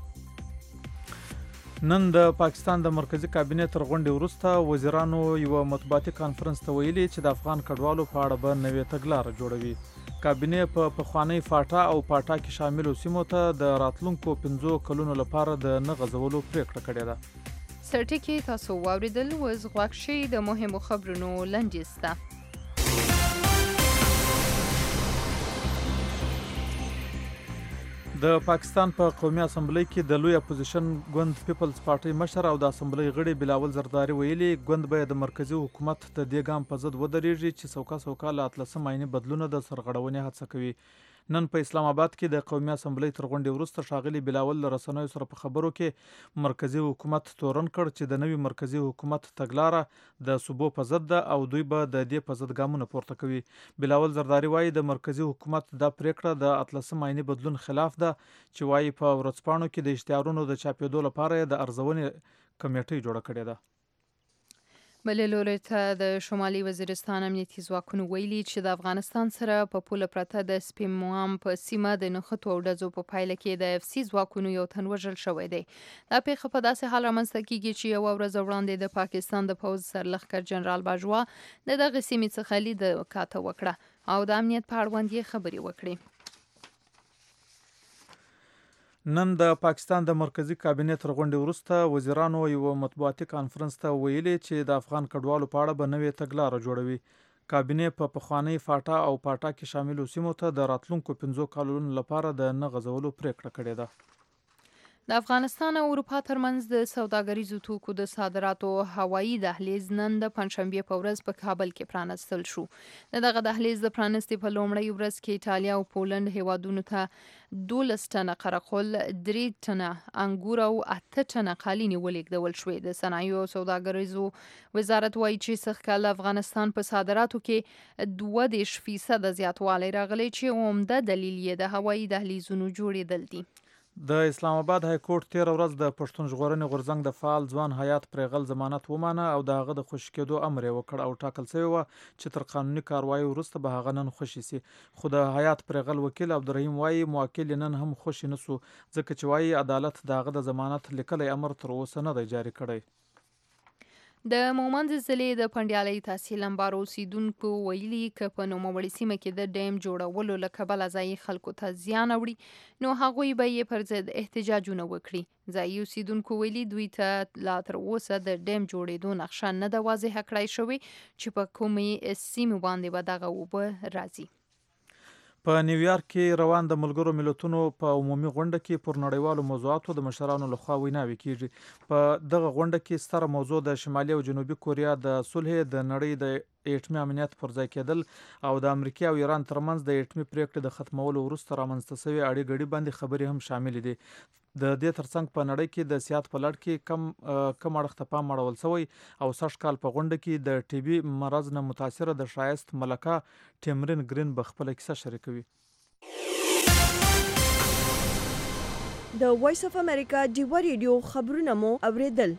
نن د پاکستان د مرکزی کابینه تر غونډې وروسته وزیرانو یو مطبوعاتي کانفرنس ته ویلي چې د افغان کډوالو په اړه به نوې تګلاره جوړوي کابینه په پخوانی فاټا او پاټا کې شامل سیمو ته د راتلونکو پنځو کلونو لپاره د نه غځولو پریکړه کړې ده سرټکی تاسو واوریدل وز غوښ شي د مهمو خبرونو لنډیسته د پاکستان په پا قومي اسمبلی کې د لوی اپوزیشن ګوند پیپلز پارټي مشر او د اسمبلی غړي بلاول زرداری ویلي ګوند به د مرکزی حکومت د دې ګام په ضد ودرېږي چې څوکا څوکا له اتلسم آئیني بدلونه د سرغړونې هڅه کوي نن په اسلام آباد کې د قومي اسمبلی تر غونډې وروسته ښاغلي بلاول له رسنیو سره په خبرو کې مرکزی حکومت تورن کړ چې د نوي مرکزی حکومت تګلاره د صوبو په ضد ده او دوی به د دې په ضد ګامونه پورته کوي بلاول زرداری وایي د مرکزی حکومت دا پریکړه د اتلسم آئیني بدلون خلاف ده چې وایي په ورځپاڼو کې د اشتهارونو د چاپېدو لپاره د ارزونې کمیټې جوړه کړې ده بلې لوري ته د شمالي وزیرستان امنیتي ځواکونو ویلي چې د افغانستان سره په پوله پرته د سپینوان په سیمه د نښتو او ډزو په پایله کې د اف سی ځواکونو یو تن وژل شوی دی دا پیښه په داسې حال رامنځته کیږي چې یوه ورځ وړاندې د پاکستان د پوځ سرلښکر جنرال باجوا د دغه سیمې څخه لید کاته وکړه او د امنیت په اړوند یې خبرې وکړې نن د پاکستان د مرکزی کابینه تر غونډې وروسته وزیرانو یو مطبوعاتي کانفرنس ته ویلي چې د افغان کډوالو په اړه به نوې تګلاره جوړوي کابینه په پخوانی فاټا او پاټا کې شامل سیمو ته د راتلونکو پنځو کالونو لپاره د نه غځولو پریکړه کړې ده. د افغانستان او اروپا ترمنځ د سوداګریزو توکو د صادراتو هوایی دهلیز نن د پنځشنبه په ورځ په کابل کې پرانستل شو. د دغه دهلیز د پرانستې په لومړۍ ورځ کې ایټالیا او پولند هیوادونو ته دولس ټنه قرقل، درې ټنه انګور او اته ټنه قالینې ولېږدول شوې. د صنایعو او سوداګریزو وزارت وایي چې سږکال افغانستان په صادراتو کې دوه دېرش فیصده زیاتوالی راغلی چې عمده دلیل یې د هوایی دهلیزونو جوړېدل دي. د اسلام آباد های کورټ تیر ورځ د پښتون ژغورنې غورځنګ د فعال ځوان حیات پرېغل ضمانت ومانه او د هغه د خوشي کېدو امر یې وکړ او ټاکل شوی و چې تر قانوني کاروایی وروسته به هغه نن خوشي سي. خو د حیات پرېغل وکیل عبدالرحیم وایي موکل نن هم خوشي نسو ځکه چې وایي عدالت د هغه د ضمانت لیکلی امر تر اوسه نه دی جاري کړی. د مومند ضلع د پنډیالۍ تحصیل انبار اوسیدونکو ویلي که په نوموړې سیمه کې د ډیم جوړولو له کبله ځایي خلکو ته زیان اوړي نو هغوی به یې پر ضد احتجاجونه وکړي. ځایي اوسیدونکو ویلي دوی ته لا تر اوسه د ډیم جوړېدو نقشه نه ده واضحه کړای شوې چې په کومې سیمې باندې به دغه اوبه راځي. په نیویارک کې روان د ملګرو ملتونو په عمومي غونډه کې پر نړیوالو موضوعاتو د مشرانو لخوا ویناوې کیږي. په دغه غونډه کې ستره موضوع د شمالي او جنوبي کوریا د صلح، د نړۍ د ایټمي امنیت پر ځای کېدل او د امریکا او ایران ترمنځ د ایټمي پریکړې د ختمولو وروسته رامنځته شوې اړې ګډې باندې خبرې هم شامل دي. د دې ترڅنګ په نړۍ کې د سیاحت په لړ کې کم کم اړخ ته پام اړول شوی او سږ کال په غونډه کې د ټي بي مرض نه متاثره د شایست ملکه ټیمرین ګرین به خپله کیسه شریکوي. د وایس اف امریکا ډیوا ریډیو خبرونه مو اوریدل.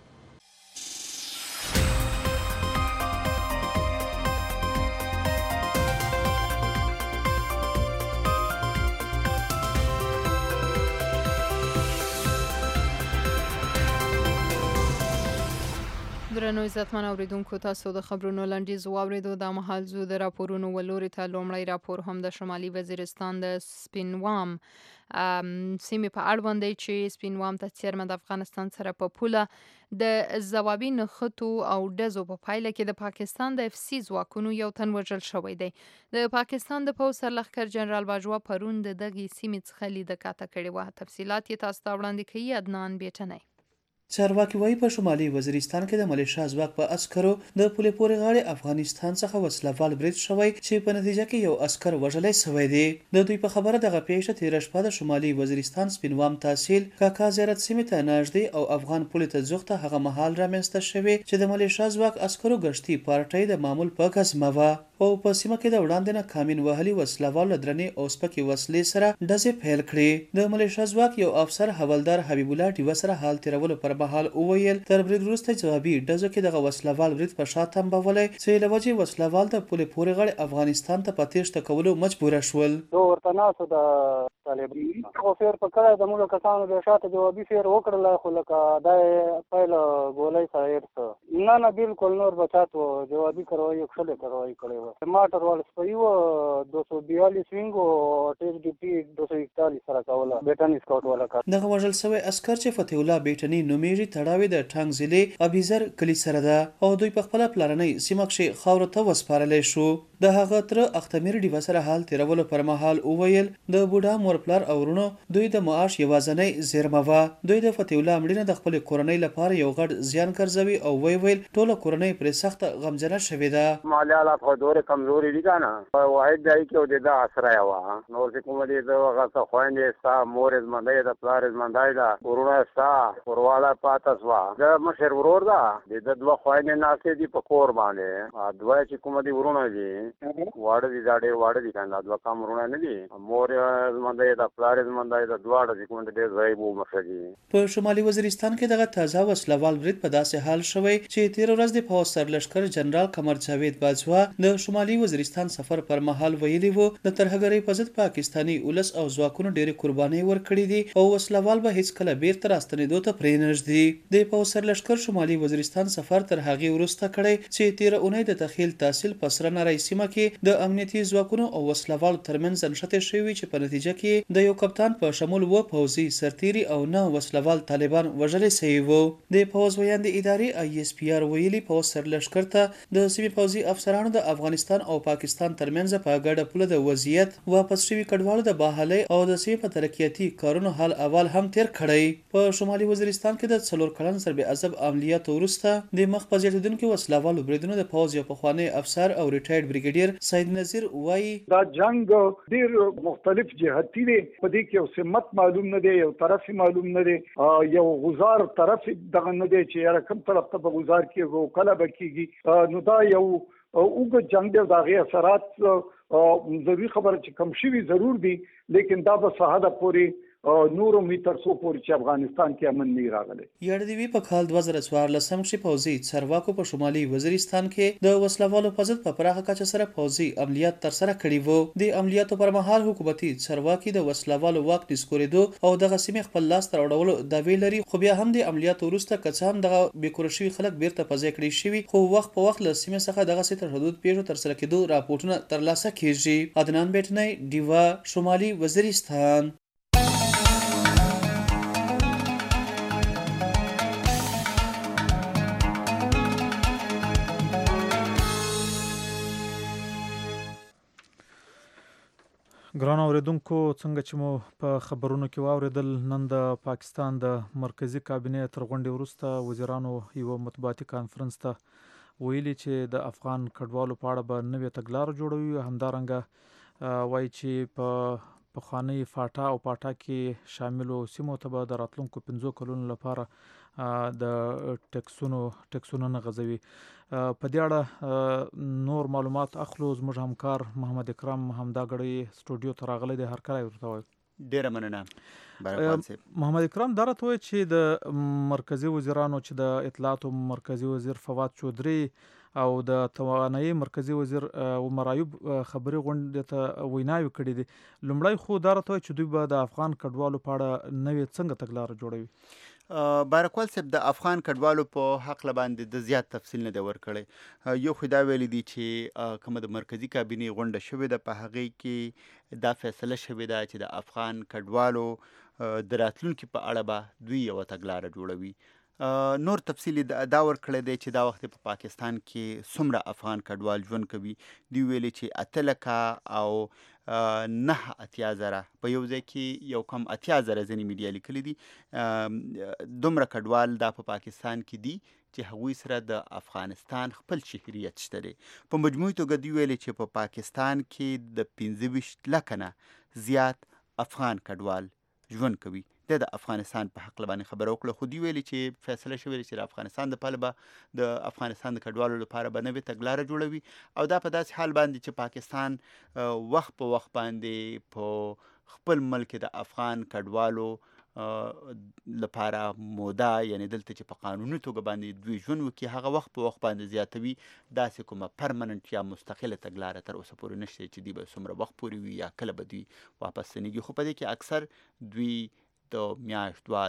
درنو عزتمن اوریدونکو تاسو د خبرونو لنډیز واوریدو. د مهال زو د راپورونو ولوري ته لومړی راپور هم د شمالي وزیرستان د سپینوام سیمې په اړوند دی چې سپینوام ته څیرمه د افغانستان سره په پوله د ځوابي نښتو او ډزو په پایله کې د پاکستان د اف سی ځواکونو یو تن وژل شوی دی. د پاکستان د پوځ سرلښکر جنرال باجوا پرون د دغې سیمې څخه لیدکاته کړې وه. تفصیلات یې تاسو ته وړاندې کوي عدنان بیټنی. چارواکي وایي په شمالي وزیرستان کې د ملیشیا ځواک په عسکرو د پولې پورې غاړې افغانستان څخه وسلوال برید شوی چې په نتیجه کې یو عسکر وژلی شوی دی. د دوی په خبره دغه پیښه تېره شپه د شمالي وزیرستان سپینوام تحصیل کاکا زیارت سیمې ته نږدې او افغان پولې ته ځغته هغه مهال رامنځته شوې چې د ملیشیا ځواک عسکرو ګشتي پارټۍ د معمول په ګزمه وه او په سیمه کې د وړاندې نه کامین وهلي وسلوال له درنې او سپکې وسلې سره ډزې پیل کړې. د ملیشیا ځواک یو افسر حوالدار حبیب الله ډیوه سره حال تیرولو پر مهال وویل تر برید وروسته جوابي ډزو کې دغه وسلوال برید په شا تنبولی چې له وجې وسلوال د پولې پورې غاړې افغانستان ته په تېښته کولو مجبوره شول. ورته ناستو د طالبان خو فیر په کړی د موږ کسانو د شاته جوابي فیر وکړل خو لکه دا پیل ګولۍ سره ایرته نه نه بالکل نور بچاتو جوابي کاروایی کړلې کاروایی کړې وه. ماټر وال سپیو دو سو بیالیس وینګو ټیس ډي پی دو سو اکتالیس سره کوله بیټنی سکاوټ والا کار. دغه وژل شوی عسکر چې فتح الله بیټنی نومیږي تړاوی د ټانګ ضلع ابيزر کلی سره ده او دوی په خپل پلاننۍ سیمه کې خاور ته وسپارل شو. د هغه تر اختمیر ډیوه سره حال تیرولو پر مهال وویل د بوډا مور پلار او ورونو دوی د معاش یوازنۍ زیرمه وه. دوی د فتح الله مړینه د خپل کورنۍ لپاره یو غټ زیان ګرځوي او وی ویل ټوله کورنۍ پرې سخت غمجنه شوې ده. مالیاله په دوره کمزوري دي کنه واحد ځای کې د اسره وه نور چې کوم دي د هغه څه خويندې ستا مور زمندای د پلار زمندای دا ورونه ستا ورواله پاتس وا د مشر ورور دا د دوه خويندې ناسې دي په کور باندې دوه چې کوم دي ورونه دي واړه دي دا ډېر واړه دي کنه دوه کم ورونه نه دي مور زمندای د پلار زمندای د دواړه چې کوم دي ځای وو مشري. په شمالي وزیرستان کې دغه تازه وسلوال برید په داسې حال شوی چې تیر ورځ د پوځ سرلښکر جنرال قمر جاوید باجوا د شمالي وزیرستان سفر پر مهال ویلي وو د ترهګرۍ په ضد پاکستاني ولس ولس او ځواکونو ډېرې قربانۍ ورکړې دي او وسلوال به هیڅکله بیرته راستنېدو ته پرې نږدې. د پوځ سرلښکر شمالي وزیرستان سفر تر هغې وروسته کړی چې تېره اونۍ د تخیل تحصیل په سره نری سیمه کې د امنیتي ځواکونو او وسلوالو ترمنځ نښتې شوي چې په نتیجه کې د یو کپتان په شمول اووه پوځي سرتیري او نه وسلوال طالبان وژلي سوي وو. د پوځ ویاندې ادارې آی اس پی آر ویلي پوځ سرلښکر ته د سیمې پوځي افسرانو د افغانستان او پاکستان ترمنځ په ګډه پوله د وضعیت واپس شوي کډوالو د بحالۍ او د سیمې په ترقیاتي کارونو حال احوال هم تیر کړی. په شمالي وزیرستان کې د څلور کلن ضرب عذاب عملیاتو وروسته د مخ په زیاتېدونکو وسلوالو بریدونو د پوځ یو پخوانی افسر او ریټایرډ بریګیډیر سید نذیر وایي دا جنگ ډیر مختلف جهتي دی، په دې کې یو سمت معلوم نه دی، یو طرف معلوم نه دی، یو غزار طرف دغه نه دی چې یاره کوم طرف ته به غزار کېږي کله به کېږي. نو دا یو اوږد جنگ دی، د هغې اثرات ضروري خبره چې کم شوي ضرور دي، لیکن دا به څه حده پورې نورو می تر څو پورې چې افغانستان کې امن نه راغلی. یاړدوي په کال دوه زره څوارلسم کې پوځي چارواکو په شمالي وزیرستان کې د وسلوالو په ضد په پراخه کچه سره پوځي عملیات ترسره کړي وو. د عملیاتو پر مهال حکومتي چارواکي د وسلوالو واک نسکورېدو او دغه سیمې خپل لاس ته راوړولو دعوې لري، خو بیا هم د عملیاتو وروسته که څه هم دغه بېکوره شوي خلک بیرته په ځای کړي شوي، خو وخت په وخت له سیمې څخه دغسې ترحدود پیښو ترسره کېدو راپورټونه ترلاسه کېږي. عدنان بیټنی، ډیوا، شمالي وزیرستان. ګران اوریدونکو، څنګه چې مو په خبرونو کې واوریدل، نن د پاکستان د مرکزی کابینې تر غونډې وروسته وزیرانو یو مطبوعاتي کانفرنس ته ویلي چې د افغان کډوالو په اړه به نوې تګلاره جوړوي. همدارنګه وایي چې په پخوانۍ فاټا او پاټا کې شاملو سیمو ته به د راتلونکو پنځو کلونو لپاره د ټکسونو ټکسونه نه غځوي. په دې اړه نور معلومات اخلو. زموږ همکار محمد اکرم همدا غړی سټوډیو ته راغلی دی، هر کله ورته وایي. ډیره مننه بارکوال صاحب. محمد اکرم دا راته وایي چې د مرکزي وزیرانو چې د اطلاعاتو مرکزي وزیر فواد چودري او د توانایي مرکزي وزیر عمر ایوب خبري غونډې ته ویناوې کړې دي. لومړی خو دا راته وایي چې دوی به د افغان کډوالو په اړه نوې څنګه تګلاره جوړوي. بارکوال صاحب، د افغان کډوالو په حق باندې د زیات تفصیل نه دی ورکړی. یو خو دا ویلی دی چې کومه د مرکزی کابینې غونډه شوې ده، په هغې کې دا فیصله شوې ده چې د افغان کډوالو د راتلونکي په اړه به دوی یوه تګلاره جوړوي. نور تفصیل دا ورکړی دی چې دا وخت په پاکستان کې څومره افغان کډوال ژوند کوي. دوی ویلي چې اته لکه او نه اتیا زره، په یو ځای کې یو کم اتیا زره ځینې میډیا لیکلي دي، دومره کډوال دا په پاکستان کې دي چې هغوی سره د افغانستان خپل شهریت شته دی. په مجموعي توګه دوی ویلي چې په پاکستان کې د پنځه ویشت لکه نه زیات افغان کډوال ژوند کوي. د افغانستان په حق باندې خبره وکړه، خو دوی ویلي چې فیصله شوې چې د افغانستان د پاره به د افغانستان د کډوالو لپاره به نوې تګلاره جوړوي، او دا په داسې حال باندې چې پاکستان وخت په وخت باندې په خپل ملک د افغان کډوالو لپاره موده، یعنی دلته چې په قانوني توګه باندې دوی ژوند وکړي، هغه وخت په وخت باندې زیاتوي. داسې کومه پرمننټ یا مستقله تګلاره تر اوسه پورې نشته چې دوی به څومره وخت پورې وي یا کله به دوی واپس ستنېږي. خو په دې کې اکثر دوی د میاشت دوه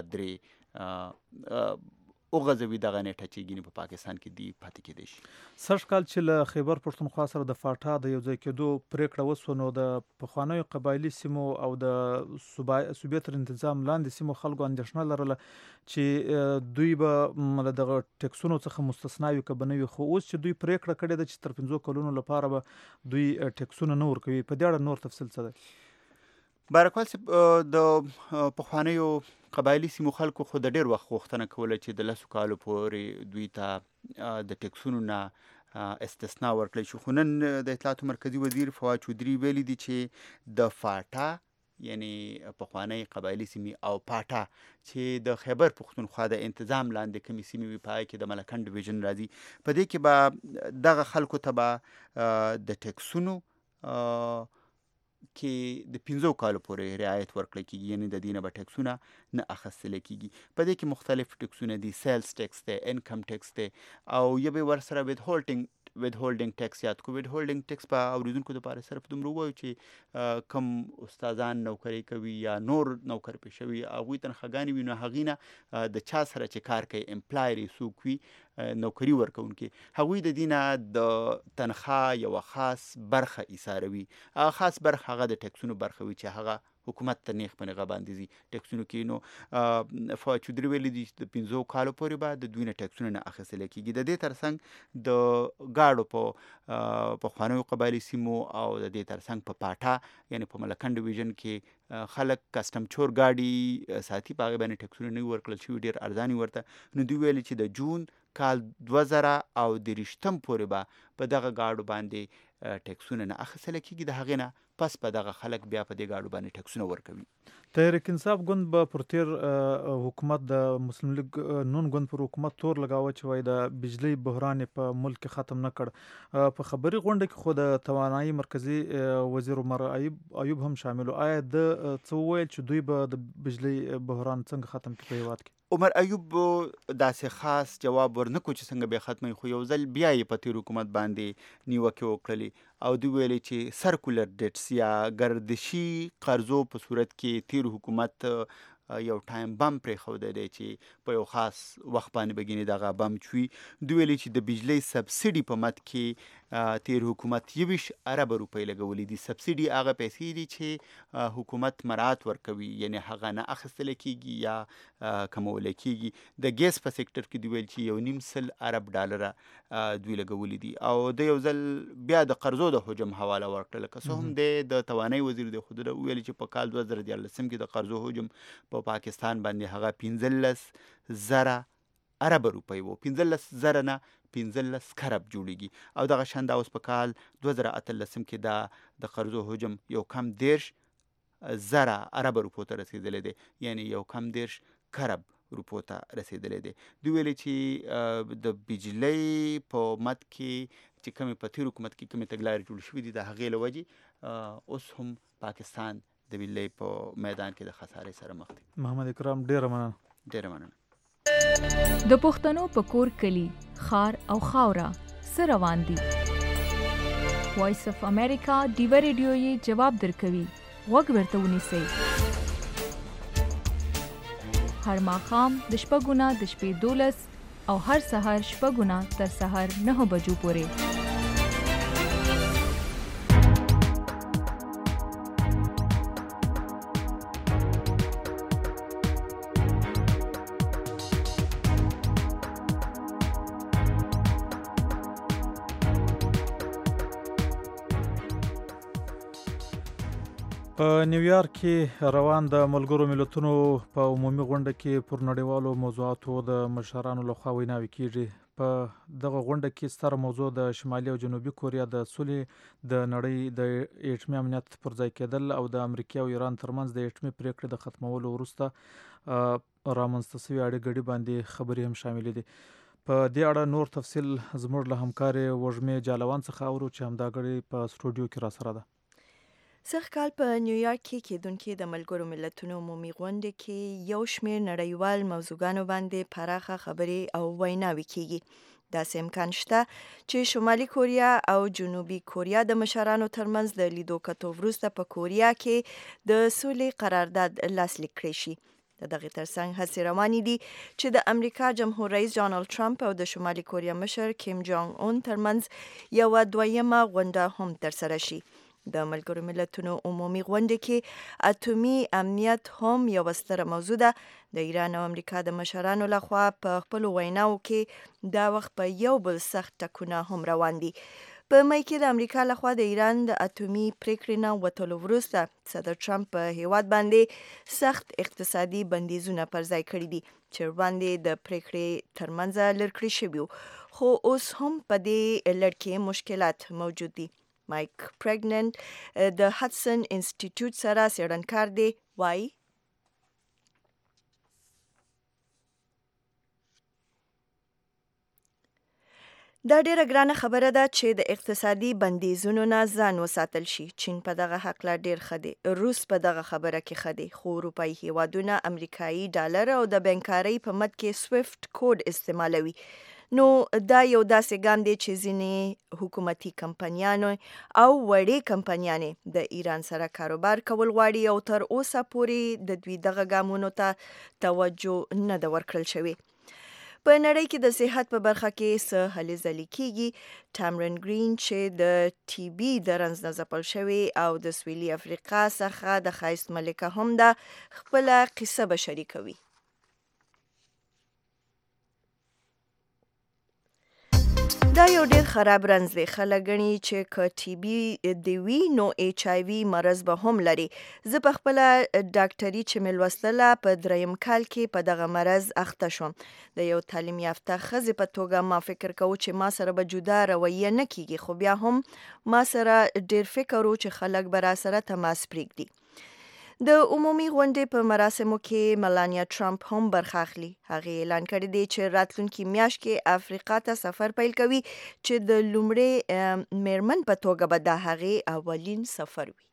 درې وغځوي دغه نیټه چې ګینې په پاکستان کې دی پاتې کېدی شي. سږ کال چې له خیبر پښتونخوا سره د فاټا د یو ځای کېدو پرېکړه وسوه، نو د پخوانیو قبایلي سیمو او د صوبې تر انتظام لاندې سیمو خلکو اندېښنه لرله چې دوی به له دغه ټکسونو څخه مستثنا وي که به نه وي. خو اوس چې دوی پرېکړه کړې ده چې تر پنځو کلونو لپاره به دوی ټکسونه نه ورکوي، په دې اړه نور تفصیل څه دی؟ بارکوال صاحب، د پخوانیو قبایلي سیمو خلکو خو د ډېر وخت غوښتنه کوله چې د لسو کالو پورې دوی ته د ټکسونو نه استثنا ورکړی شي. خو نن د اطلاعاتو مرکزي وزیر فواد چودري ویلي دي چې د فاټا، یعنی پخوانی قبایلي سیمې، او پاټا چې د خیبر پښتونخوا د انتظام لاندې کومې سیمې وي، په هغې کې د ملکن ډیویژن راځي، په دې کې به دغه خلکو ته به د ټکسونو کې د پنځو کالو پورې رعایت ورکړی کېږي، یعنی د دې نه به ټکسونه نه اخیستلی کېږي. په دې کې مختلف ټکسونه دي، سیلز ټکس دی، انکم ټکس دی، او یا به ورسره وید هولډینګ وید هولډینګ ټیکس یاد کو. وید هولډینګ ټیکس په اوریدونکو لپاره صرف دومره وایو چې کم استادان نوکری کوي یا نور نوکر پیشوي هغوی تنخواګانې وي، نو هغې نه د چا سره چې کار کوي امپلایر یې څوک وي نوکري ورکوونکي، هغوی د دې نه د تنخوا یوه خاص برخه ایساروي. هغه خاص برخه هغه د ټیکسونو برخه وي چې هغه حکومت ته نیغ په نیغه باندې ځي ټیکسونو کې. نو فواد چودري ویلي دي چې د پنځو کالو پورې به د دوی نه ټیکسونه نه اخیستلی کېږي. د دې ترڅنګ د ګاډو په پخوانیو قبایلي سیمو او د دې ترڅنګ په پاټا یعنې په ملکن ډیویژن کې خلک کسټم چور گاډي ساتي، په هغې باندې ټیکسونه نه ورکړل شوي، ډېر ارزاني ورته. نو دوی ویلي چې د جون کال دوه زره او دېرشتم پورې به په دغه ګاډو باندې ټیکسونه نه اخیستلی کېږي، د هغې نه پس په دغه خلک بیا په دې ګاډو باندې ټیکسونه ورکوي. تحریک انصاف ګوند به پر تیر حکومت د مسلم لیگ نون ګوند پر حکومت تور لګاوه چې وایي د بجلی بحران په ملک کې ختم نه کړ. په خبري غونډه کې خو د توانایي مرکزی وزیر عمر ایوب هم شامل و. آیا د څه وویل چې دوی به د بجلی بحران څنګه ختم کړي په هیواد کې؟ عمر ایوب داسې خاص جواب ورنکو چې څنګه به ختمي، خو یو ځل بیا یې په تیر حکومت باندې نیوکې وکړلې او دوی ویلي چې سرکولر ډیټس یا گردشي قرضو په صورت کې تیر حکومت یو ټایم بم پرېښودی دی چې په یو خاص وخت باندې به ګینې دغه بم چوي. دوی ویلي چې د بجلی سبسیډي په مد کې تیر حکومت یویشت اربه روپۍ لګولي دي. سبسیډي هغه پیسې دي چې حکومت مراعات ورکوي، یعنی هغه نه اخیستلی کېږي یا کمولی کېږي. د ګیس په سیکټر کې دوی ویل چې یو نیم سل ارب ډالره دوی لګولي دي. او د یو ځل بیا د قرضو د حجم حواله ورکړله، که څه هم دی د توانایي وزیر دی، خو ده وویل چې په کال دوه زره دیارلسم کې د قرضو حجم په پاکستان باندې هغه پنځلس زره اربه روپۍ و، پنځلس زره نه پنځلس کرب جوړیږي. او دغه شان دا اوس په کال دوه زره اتلسم کې دا د قرضو حجم یو کم دیرش زره اربه روپو ته رسېدلی دی، یعنی یو کم دیرش کرب روپو ته رسېدلی دی. دوی ویلي چې د بجلۍ په مد کې چې کومې په تیر حکومت کې کومې تګلارې جوړې شوي دي د هغې له وجې اوس هم پاکستان د بجلۍ په میدان کې د خسارې سره مخ دی. محمد اکرام ډېره مننه. ډېره مننه. د پښتنو په کور کلی خار او خاوره سره روان دي. وایس اف امریکا ډیوه ریډیو یې جواب درکوي. غوږ ورته ونیسئ. هر ماښام د شپږو نه د شپې دولس او هر سهار شپږو نه تر سهار نهو بجو پورې. په نیویارک کې روان د ملګرو ملتونو په عمومي غونډه کې پر نړیوالو موضوعاتو د مشرانو لخوا ویناوې کیږي. په دغه غونډه کې ستره موضوع د شمالي او جنوبي کوریا د سولې، د نړۍ د اټومي امنیت پر ځای کېدل او د امریکا او ایران ترمنځ د اټومي پریکړې د ختمولو وروسته رامنځته شوې اړیکې باندې خبرې هم شاملې دي. په دې اړه نور تفصیل زموږ له همکارې وږمې جالوان څخه اورو چې همدا غړې په سټوډیو کې را سره ده. سږ کال په نیویارک کې کېدونکې د ملګرو ملتونو عمومي غونډې کې یو شمېر نړیوال موضوعګانو باندې پراخه خبرې او ویناوې کېږي. داسې امکان شته چې شمالي کوریا او جنوبي کوریا د مشرانو ترمنځ د لیدو کتو وروسته په کوریا کې د سولې قرارداد لاسلیک کړی شي. د دغې ترڅنګ هڅې روانې دي چې د امریکا جمهور رئیس ډانلډ ټرمپ او د شمالي کوریا مشر کیم جونګ اون ترمنځ یوه دویمه غونډه هم ترسره شي. د ملګرو ملتونو عمومي غونډې کې اټومي امنیت هم یوه ستره موضوع ده. د ایران او امریکا د مشرانو لخوا په خپلو ویناوو کې دا وخت په یو بل سخت ټکونه هم روان دي. په مای کې د امریکا لخوا د ایران د اټومي پریکړې نه وتلو وروسته صدر ټرمپ په هیواد باندې سخت اقتصادي بندیزونه پر ځای کړي دي چې وړاندې د پریکړې ترمنځ لرې کړي شوي وو، خو اوس هم په دې لړ کې مشکلات موجود دي. مایک پریګننټ د هډسن انسټیټیوټ سره څېړنکار دی، وایي دا ډیره ګرانه خبره ده چې د اقتصادي بندیزونو نه ځان وساتل شي. چین په دغه هکله ډیر ښه دی، روس په دغه خبره کې ښه دی، خو اروپایي هیوادونه امریکایي ډالر او د بانکارۍ په مد کې سویفټ کوډ استعمالوي. نو دا یو داسې ګام دی چې ځینې حکومتي کمپنیانو او وړې کمپنیانې د ایران سره کاروبار کول غواړي او تر اوسه پورې د دوی دغه ګامونو ته توجه نه ده ورکړل شوې. په نړۍ کې د صحت په برخه کې څه هلې ځلې کیږي. ټامرن ګرین چې د ټي بي د رنځ نه ځپل شوی او د سویلي افریقا څخه د ښایست ملکه هم ده، خپله قصه به شریکوي. دا یو ډیر خراب رنځ دی. خلک ګڼي چې که ټي بي دی وي نو ایچ آی وي مرض به هم لري. زه په خپله ډاکټري چې مې لوستله په دریم کال کې په دغه مرض اخته شوم. د یو تعلیم یافته ښځې په توګه ما فکر کوو چې ما سره به جدا رویه نه کیږي، خو بیا هم ما سره ډیر فکر و چې خلک به را سره تماس پرېږدي. د عمومي غونډې په مراسمو کې ملانیا ټرمپ هم برخه اخلي. هغې اعلان کړی دی چې راتلونکي میاشت کې افریقا ته سفر پیل کوي چې د لومړۍ میرمن په توګه به دا هغې اولین سفر وي.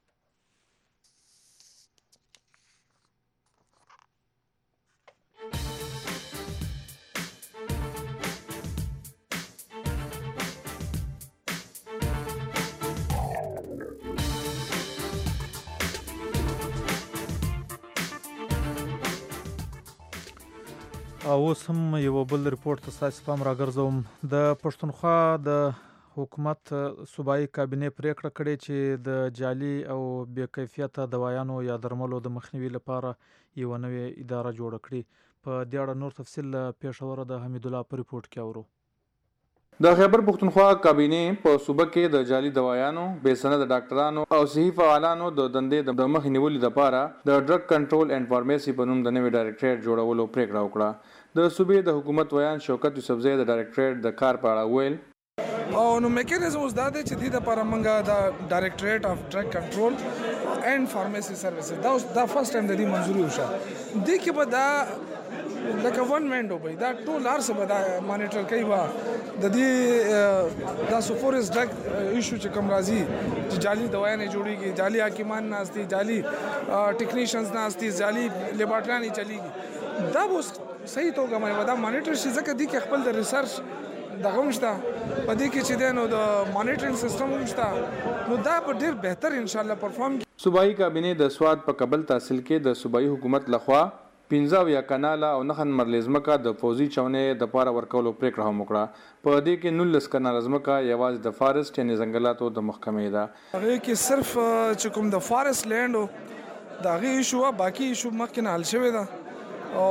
او اوس هم یو بل ریپورت ته ستاسو پام راګرځوم. د پښتونخوا د حکومت صوبایي کابینې پریکړه کړې چې د جعلي او بې کیفیته دوايانو یا درملو د مخنیوي لپاره یوه نوې اداره جوړه کړي. په دې اړه نور تفصیل له پېښوره د حمید الله په ریپورت کې اورو. د خیبر پښتونخوا کابینې په صوبه کې د جعلي دوايانو، بې سنده ډاکټرانو او صحي فعالانو د دندې د مخې نیولو لپاره د ډرګ کنټرول اینډ فارمیسي په نوم د نوې ډایرکټریټ جوړولو پریکړه وکړه. د صوبې د حکومت ویان شوکت یوسفزی د ډایرکټریټ د کار په اړه ویل او نو میکانیزم اوس دا دی چې دې لپاره موږ د ډایرکټریټ اف ډرګ کنټرول اینډ فارمیسي سروسز دا اوس دا فرست ټایم د دې منظوري وشوه. دې کې به دا لکه ون مین ډو دا ټول هر څه به دا مانیټر کوي. به د دې دا سوفورس ډرګ ایشو چې کوم راځي چې جعلي دوايانې جوړېږي، جعلي حکیمان ناستي، جعلي ټیکنیشنز ناستي، جعلي لیبارټریانې چلیږي، دا به اوس صحیح توګه باندې دا مانیټر شي. ځکه دې کې خپل د ریسرچ دغه هم شته، په دې کې چې دی نو د مانیټرینګ سیستم هم شته، نو دا به ډېر بهتر انشاءالله پرفارم کړي. صوبایي کابینې د سواد په کابل تحصیل کې د صوبایي حکومت لخوا پنځه اویا کناله او نهه مرلې ځمکه د پوځي چونې دپاره ورکولو پریکړه هم وکړه. په دې کې نولس کناله ځمکه یوازې د فارسټ یعنې ځنګلاتو د محکمې ده. هغې کې صرف چې کوم د فارسټ لینډ و د هغې ایشو وه، باقي ایشو مخکې نه حل شوې ده. او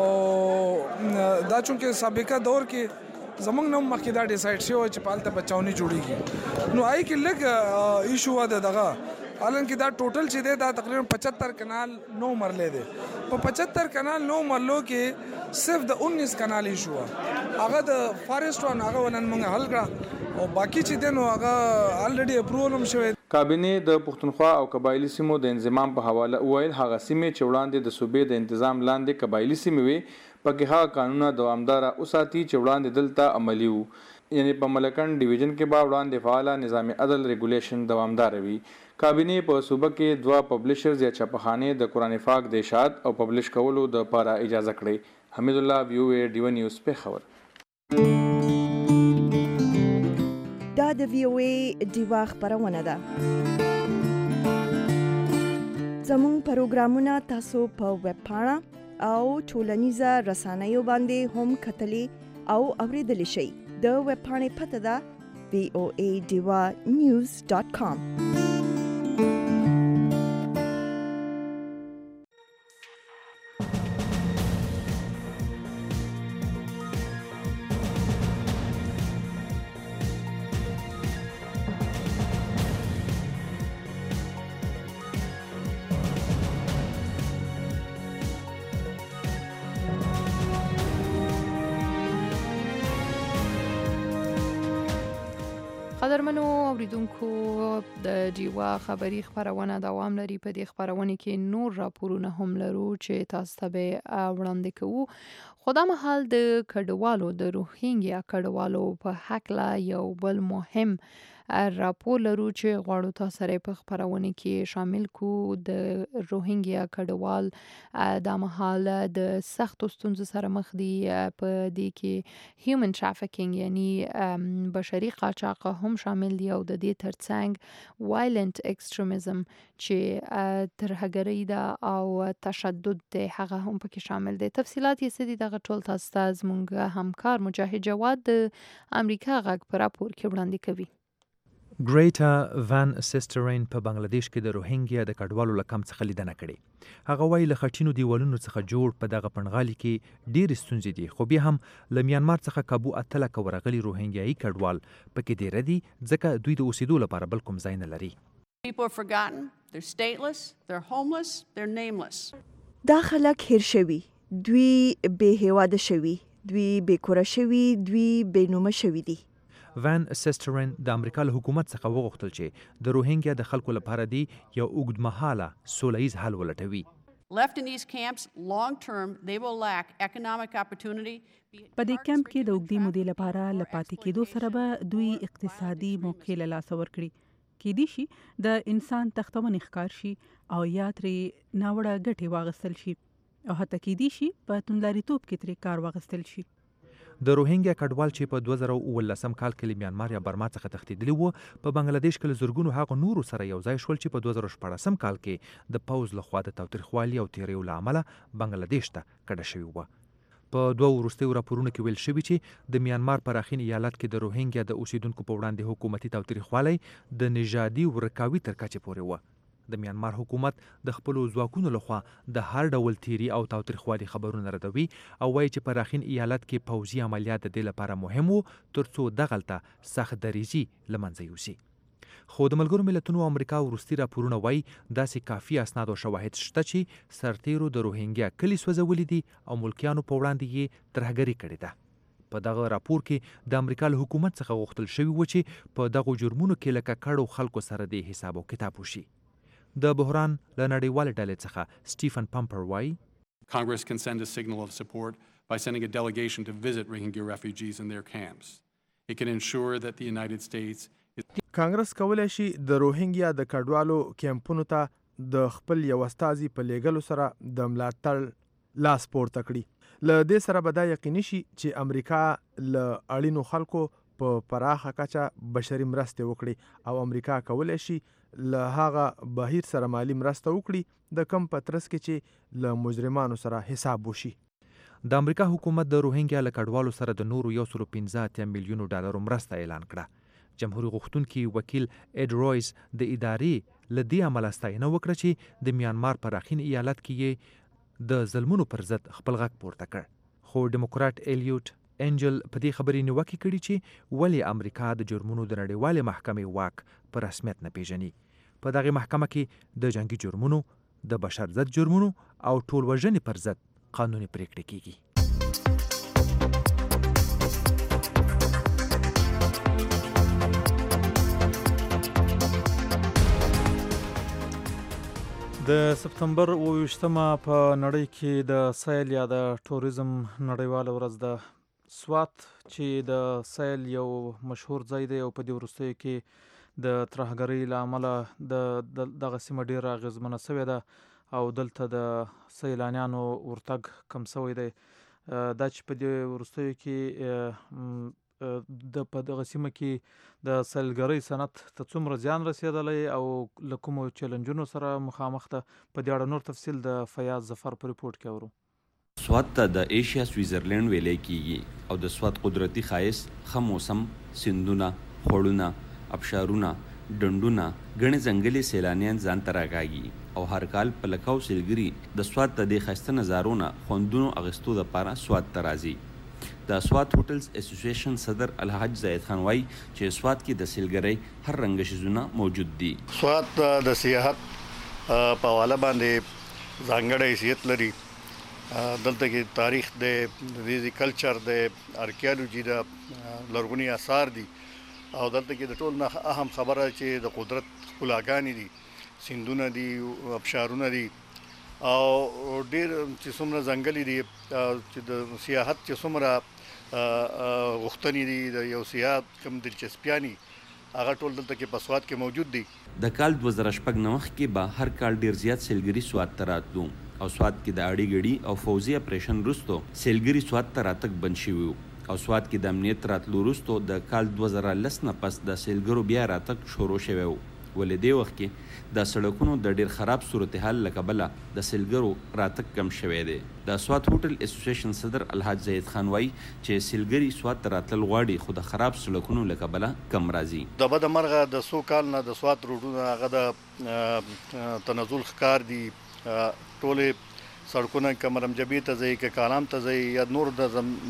دا چونکې سابقه دور کې زمونږ نه مخکې دا ډیسایډ شوی چې په هلته به چاونې جوړېږي، نو هغې کې لږ ایشو وه د دغه حالانکې دا ټوټل چې دی دا تقریبا پچہتر کنال نو مرلې دی. په پچہتر کنال نو مرلو کې صرف د انیس کنال ایشو وه، هغه د فارسټ وه، هغه نن موږ حل کړه او باقي چې دی نو هغه الریډي اپروول هم شوی. کابینې د پښتونخوا او قبایلي سیمو د انضمام په حواله وویل هغه سیمې چې وړاندې د صوبې د انتظام لاندې قبایلي سیمې وي پکې هغه قانونونه دوامداره وساتي چې وړاندې دلته عملي وو. یعنې په ملکن ډیویژن کې به وړاندې فعاله نظام عدل ریګولیشن دوامداره وي. کابینې په صوبه کې دوه پبلشرز یا چاپخانې د قرآن پاک د اشاعت او پبلش کولو د پاره اجازه کړې. حمید الله ویو ای ډیو نیوز پېښور. دا د وی او ای ډیوا خبرونه ده. زموږ پروګرامونه تاسو په ویب پاڼه او ټولنیزه رسنیو باندې هم کتلی او اوریدلی شئ. د ویب پاڼې پته ده وی او ای ډیوا نیوز ډاټ کام. قدرمنو اوریدونکو د ډیوا خبری خبرونه دوام لري. په دې خبرونه کې نور راپورونه هم لرو چې تاسو ته به وړاندې کوو. خو دا مهال د کډوالو د روهینګیا کډوالو په حق لا یو بل مهم راپور لرو چې غواړو تاسو سره په خبرونه کې شامل کو. د روهینګیا کډوال د مهال د سختو ستونزو سره مخ دي په دې کې هیومن ترافیکینګ یعنی بشري قاچاق هم شامل دي او د دې ترڅنګ وایلنت ایکستریمزم چې ترهګري ده او تشدد ده هغه هم پکې شامل دي. تفصيلات یې سدي دغه ټول تاسو ته زموږ همکار مجاهد جواد د امریکا غږ په راپور کې وړاندې کوي. ګریټا وان سیسټرین په بنگلاديش کې د روهینګیا د کډوالو له کم څخه لیدنه کړې. هغه وایي له خټینو دیوالونو څخه جوړ په دغه پنغالي کې ډېر ستونزې دي، خو بیا هم له میانمار څخه کابو اتله که ورغلي روهینګیایي کډوال پکې ډېر دي ځکه دوی د اوسېدو لپاره بل کوم ځای نه لري. People are forgotten, they're stateless, they're homeless, they're nameless. دا خلک هیر شوي، دوی بې هیواده شوي، دوی بې کوره شوي، دوی بې نومه شوي دي. وان سیسټرین د امریکا له حکومت څخه وغوښتل چې د روهینګیا د خلکو لپاره دی یو اوږدمهاله سوله ییز حل ولټوي. Left in these camps long term they will lack economic opportunity. په دې کمپ کې د اوږدې مودې لپاره لپاتې کېدو سره به دوی اقتصادي موقع له لاسه ورکړي. کېدی شي د انسان تختونې ښکار شي او یا ترې ناوړه ګټې واغستل شي او حتی کېدی شي په توندلاریتوب کې ترې کار واغستل شي. د روهینګیا کډوال چې په دوه زره اوولسم کال کې له میانمار یا برما څخه تښتېدلي وو په بنگلاديش کې له زرګونو هغو نورو سره یو ځای شول چې په دوه زره شپاړسم کال کې د پوځ لخوا د تاوتریخوالي او تیریو له امله بنگلاديش ته کډه شوي وه. په دوه وروستیو راپورونو کې ویل شوي چې د میانمار پراخین ایالت کې د روهینګیا د اوسیدونکو په وړاندې حکومتي تاوتریخوالی د نژادي ورکاوي تر کچې پورې وه. د میانمار حکومت د خپلو ځواکونو لخوا د هر ډول تیری او تاوتریخوالي خبرونه ردوي او وایي چې پراخین ایالت کې پوځي عملیات د دې لپاره مهم وو ترڅو دغلته سخت دریزي له منځه یوسي. خو د ملګرو ملتونو امریکا وروستي راپورونه وایي داسې کافي اسناد او شواهد شته چې سرتیرو د روهینګیا کلي سوځولي دي او ملکیانو په وړاندې یې ترهګري کړې ده. په دغه راپور کې د امریکا له حکومت څخه غوښتل شوي و چې په دغو جرمونو کې له ککړو خلکو سره د حساب او کتاب وشي. د بحران له نړیوالې ډلې څخه سټیفن پمپر وایي Congress can send a signal of support by sending a delegation to visit Rohingya refugees in their camps. It can ensure that the United States کانګرس کولی شي د روهینګیا د کډوالو کیمپونو ته د خپل یو استازي په لیږلو سره د ملاتړ لاس پورته کړي. له دې سره به دا یقیني شي چې امریکا له اړینو خلکو په پراخه کچه بشري مرستې وکړي او امریکا کولی شي له هغه بهیر سره مالی مرسته وکړي د کم په ترڅ کې چې له مجرمانو سره حساب وشي. د امریکا حکومت د روهینګیا له کډوالو سره د نورو یو سلو پنځه اتیا میلیونو ډالرو مرسته اعلان کړه. جمهوریت غوښتونکي وکیل اډ رویس د ادارې له دې امله ستاینه وکړه چې د میانمار پراخین ایالت کې یې د ظلمونو پر ضد خپل غږ پورته کړ. خو ډیموکرات الیوټ انجل په دې خبرې نیوکه کړې چې ولې امریکا د جرمونو د نړیوالې محکمې واک په رسمیت نه پیژني. په دغه محکمه کې د جنگي جرمونو، د بشر ضد جرمونو او ټول وژنې پر ضد قانوني پریکړې کیږي. د سپتمبر اوویشتمه په نړۍ کې د سیل یا د ټوریزم نړیواله ورځ ده. سوات چې د سیل یو مشهور ځای دی او په دې وروستیو کې د ترهګرۍ له امله د دغه سیمه ډېره اغېزمنه سوې ده او دلته د سیلانیانو ورتګ کم سوی دی. دا چې په دې وروستیو کې د په دغه سیمه کې د سیلګرۍ صنعت ته څومره زیان رسېدلی او له کومو چیلنجونو سره مخامخ ده، په دې اړه نور تفصیل د فیاض ظفر په ریپورټ کې اورو. سوات ته د ایشیا سویزرلینډ ویلی کیږي او د سوات قدرتي ښایست، ښه موسم، سیندونه، خوړونه، ابشارونه، ډنډونه، ګڼې ځنګلي سیلانیان ځان ته راکاږي او هر کال په لکاو سیلګري د سوات د دې ښایسته نظارو نه خوندونو اخیستو دپاره سوات ته راځي. د سوات هوټلز اسوسییشن صدر الحاج زاید خان وایي چې سوات کې د سیلګرۍ هر رنګه شیزونه موجود دي. سوات د سیاحت په حواله باندې ځانګړی حیثیت لري. دلته کې تاریخ دی، د کلچر دی، ارکیالوجي ده، لرغوني آثار دي او دلته کې د ټول نه اهم خبره چې د قدرت ښکلاګانې دي، سیندونه دي، ابشارونه دي او ډېر چې څومره ځنګلي دي چې د سیاحت چې څومره غوښتنې دي، د یو سیاحت کوم دلچسپیانې هغه ټول دلته کې په سواد کې موجود دي. د کال دوه زره شپږ نه مخکې به هر کال ډیر زیات سیلګري سواد ته راتلو او سواد کې د اړې ګړي او فوزي اپریشن وروسته سیلګري سواد ته راتګ بند شوي او سواد کې د امنیت راتلو وروسته د کال دوه زره لس نه پس د سیلګرو بیا راتګ شروع شوی و. ولې دې وخت کې د سړکونو د ډیر خراب صورتحال له کبله د سیلګرو راتګ کم شوی دی. د سواد هوټل اسوسییشن صدر الحاج زید خان وایي چې سیلګري سواد ته راتلل غواړي خو د خراب سړکونو له کبله کم راځي. د بده مرغه د څو کال نه د سواد روډونه هغه د تنزل ښکار دي. ټولې سړکونه که مرمجبې ته ځي که کالام ته ځي یا نور د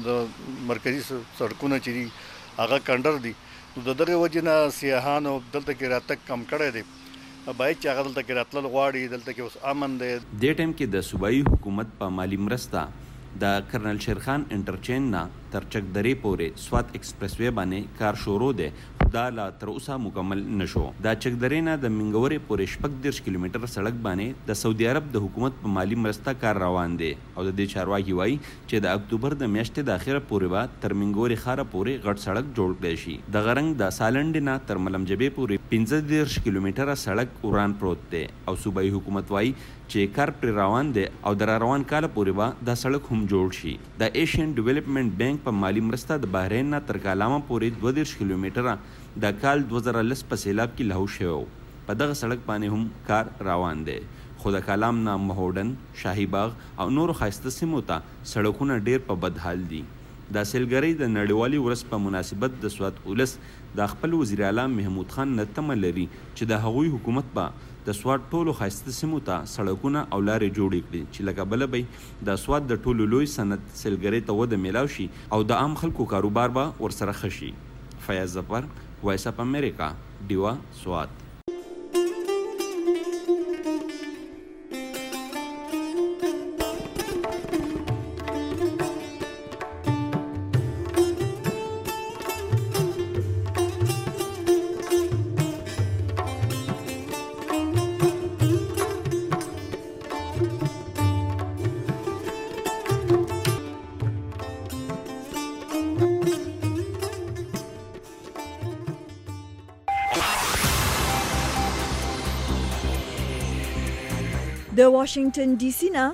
مرکزي سړکونه چې دي هغه کنډر دي. نو د دغې وجې نه سیاحانو دلته کې راتګ کم کړی دی. باید چې هغه دلته کې راتلل غواړي. دلته کې اوس امن دی. دې ټایم کې د صوبایي حکومت په مالی مرسته د کرنل شیرخان انټرچینج نه تر چک درې پورې سوات ایکسپریس وی باندې کار شروع دی. دا لا تر اوسه مکمل نشو. دا چک درې نه د منګورې پورې شپږ دېرش کیلومتر سړک باندې د سعودي عرب د حکومت په مالی مرسته کار روان دی او د دې چارواکي وایي چې د اکتوبر د میاشتې د اخره پورې به تر منګورې ښاره پورې غټ سړک جوړ کړی شي. د غرنګ د سالنډ نه تر ملمجبې پورې پنځه دېرش کیلومتره سړک وران پروت دی او صوبایي حکومت وایي چې کار پر روان دی او د روان کال پورې به دا سړک هم جوړ شي. د ایشین ډیولپمنٹ بانک په مالی مرسته د بحرین نه تر کالامه پورې دوه دېرش کیلومتره د کال دوه زره لس په سیلاب کې لهو شوی. په دغه سړک باندې هم کار روان دی خو د کالام نه مهوډن، شاهي باغ او نورو ښایسته سیمو ته سړکونه ډیر په بد حال دي. د سیلګرۍ د نړیوالي ورځ په مناسبت د سوات اولس د خپل وزیر اعلی محمود خان نه تمه لري چې د هغوی حکومت به د سوات ټولو ښایسته سیمو ته سړکونه او لارې جوړې کړي چې لکه بله به د سوات د ټولو لوی صنعت سیلګرۍ ته وده میلاو شي او د عام خلکو کاروبار به ورسره ښه شي. فیاض ظفر، وایس اف امریکا، ډیوا، سوات. د واشنگټن ډي سي نه